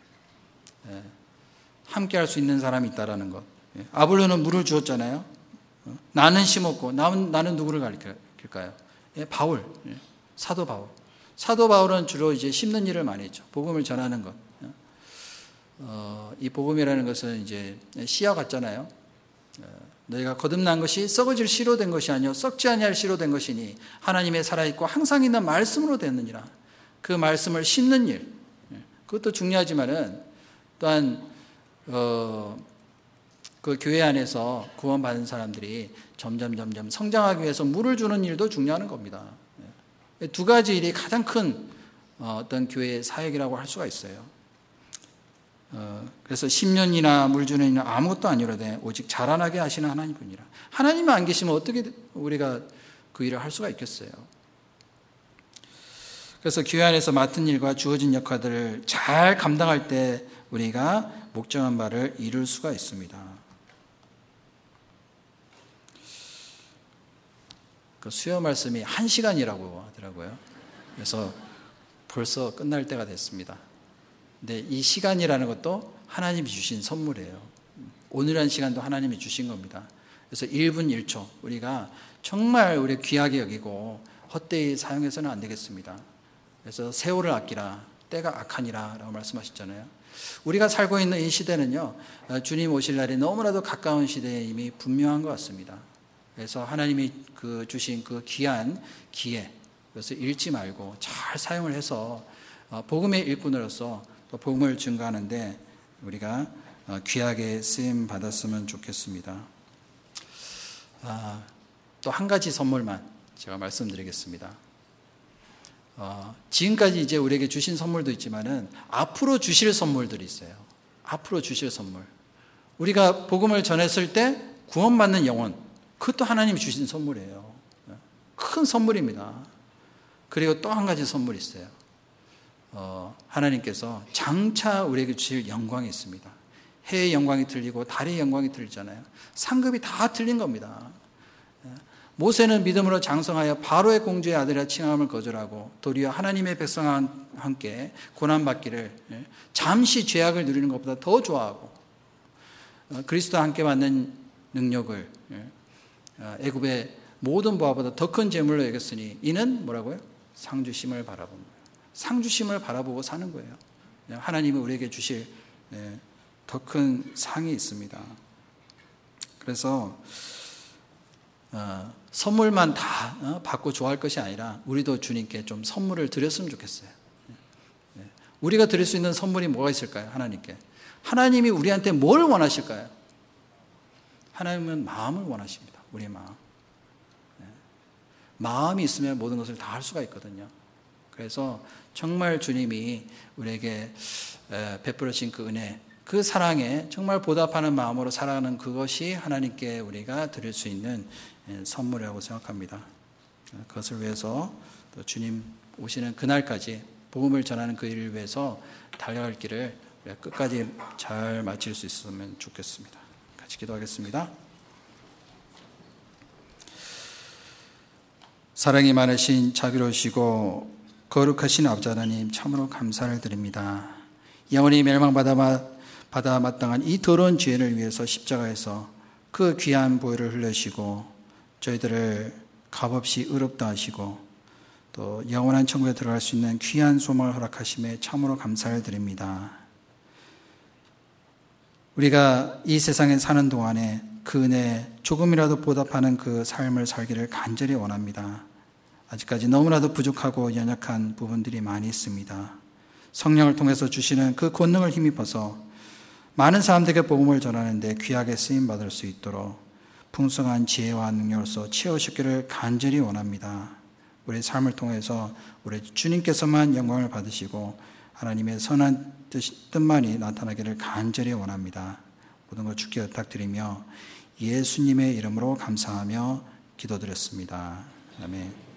함께 할 수 있는 사람이 있다는 것. 아볼로는 물을 주었잖아요. 나는 심었고 나는 누구를 가리킬까요? 바울, 사도 바울. 사도 바울은 주로 이제 심는 일을 많이 했죠. 복음을 전하는 것. 이 복음이라는 것은 이제 씨와 같잖아요. 너희가 거듭난 것이 썩어질 씨로 된 것이 아니요 썩지 아니할 씨로 된 것이니 하나님의 살아있고 항상 있는 말씀으로 됐느니라. 그 말씀을 심는 일, 그것도 중요하지만은 또한 그 교회 안에서 구원받은 사람들이 점점 성장하기 위해서 물을 주는 일도 중요한 겁니다. 두 가지 일이 가장 큰 어떤 교회의 사역이라고 할 수가 있어요. 그래서 10년이나 물 주는 일은 아무것도 아니로되 오직 자라나게 하시는 하나님뿐이라. 하나님이 안 계시면 어떻게 우리가 그 일을 할 수가 있겠어요? 그래서 교회 안에서 맡은 일과 주어진 역할들을 잘 감당할 때 우리가 목정한 바를 이룰 수가 있습니다. 그 수요 말씀이 1시간이라고 하더라고요. 그래서 벌써 끝날 때가 됐습니다. 근데 이 시간이라는 것도 하나님이 주신 선물이에요. 오늘한 시간도 하나님이 주신 겁니다. 그래서 1분 1초 우리가 정말 우리 귀하게 여기고 헛되이 사용해서는 안 되겠습니다. 그래서 세월을 아끼라 때가 악하니라 라고 말씀하셨잖아요. 우리가 살고 있는 이 시대는요, 주님 오실 날이 너무나도 가까운 시대에 이미 분명한 것 같습니다. 그래서 하나님이 주신 그 귀한 기회, 그래서 잃지 말고 잘 사용을 해서 복음의 일꾼으로서 또 복음을 증거하는데 우리가 귀하게 쓰임 받았으면 좋겠습니다. 또 한 가지 선물만 제가 말씀드리겠습니다. 지금까지 이제 우리에게 주신 선물도 있지만은 앞으로 주실 선물들이 있어요. 앞으로 주실 선물. 우리가 복음을 전했을 때 구원받는 영혼, 그것도 하나님이 주신 선물이에요. 큰 선물입니다. 그리고 또 한 가지 선물이 있어요. 하나님께서 장차 우리에게 주실 영광이 있습니다. 해의 영광이 틀리고 달의 영광이 틀리잖아요. 상급이 다 틀린 겁니다. 모세는 믿음으로 장성하여 바로의 공주의 아들이라 칭함을 거절하고 도리어 하나님의 백성과 함께 고난받기를 잠시 죄악을 누리는 것보다 더 좋아하고 그리스도와 함께 받는 능력을 애굽의 모든 보화보다 더 큰 재물로 여겼으니 이는 뭐라고요? 상주심을 바라봅니다. 상주심을 바라보고 사는 거예요. 하나님이 우리에게 주실 더 큰 상이 있습니다. 그래서 선물만 다 받고 좋아할 것이 아니라 우리도 주님께 좀 선물을 드렸으면 좋겠어요. 우리가 드릴 수 있는 선물이 뭐가 있을까요? 하나님께. 하나님이 우리한테 뭘 원하실까요? 하나님은 마음을 원하십니다. 우리의 마음. 마음이 있으면 모든 것을 다 할 수가 있거든요. 그래서 정말 주님이 우리에게 베풀어 주신 그 은혜, 그 사랑에 정말 보답하는 마음으로 살아가는 그것이 하나님께 우리가 드릴 수 있는 선물이라고 생각합니다. 그것을 위해서 또 주님 오시는 그날까지 복음을 전하는 그 일을 위해서 달려갈 길을 끝까지 잘 마칠 수 있으면 좋겠습니다. 같이 기도하겠습니다. 사랑이 많으신 자비로우시고 거룩하신 아버지 하나님, 참으로 감사를 드립니다. 영원히 멸망받아 마땅한 이 더러운 죄를 위해서 십자가에서 그 귀한 보혈을 흘리시고 저희들을 값없이 의롭다 하시고 또 영원한 천국에 들어갈 수 있는 귀한 소망을 허락하심에 참으로 감사를 드립니다. 우리가 이 세상에 사는 동안에 그 은혜에 조금이라도 보답하는 그 삶을 살기를 간절히 원합니다. 아직까지 너무나도 부족하고 연약한 부분들이 많이 있습니다. 성령을 통해서 주시는 그 권능을 힘입어서 많은 사람들에게 복음을 전하는데 귀하게 쓰임받을 수 있도록 풍성한 지혜와 능력으로서 채우시기를 간절히 원합니다. 우리 삶을 통해서 우리 주님께서만 영광을 받으시고 하나님의 선한 뜻만이 나타나기를 간절히 원합니다. 모든 것 주께 부탁드리며 예수님의 이름으로 감사하며 기도드렸습니다. 아멘.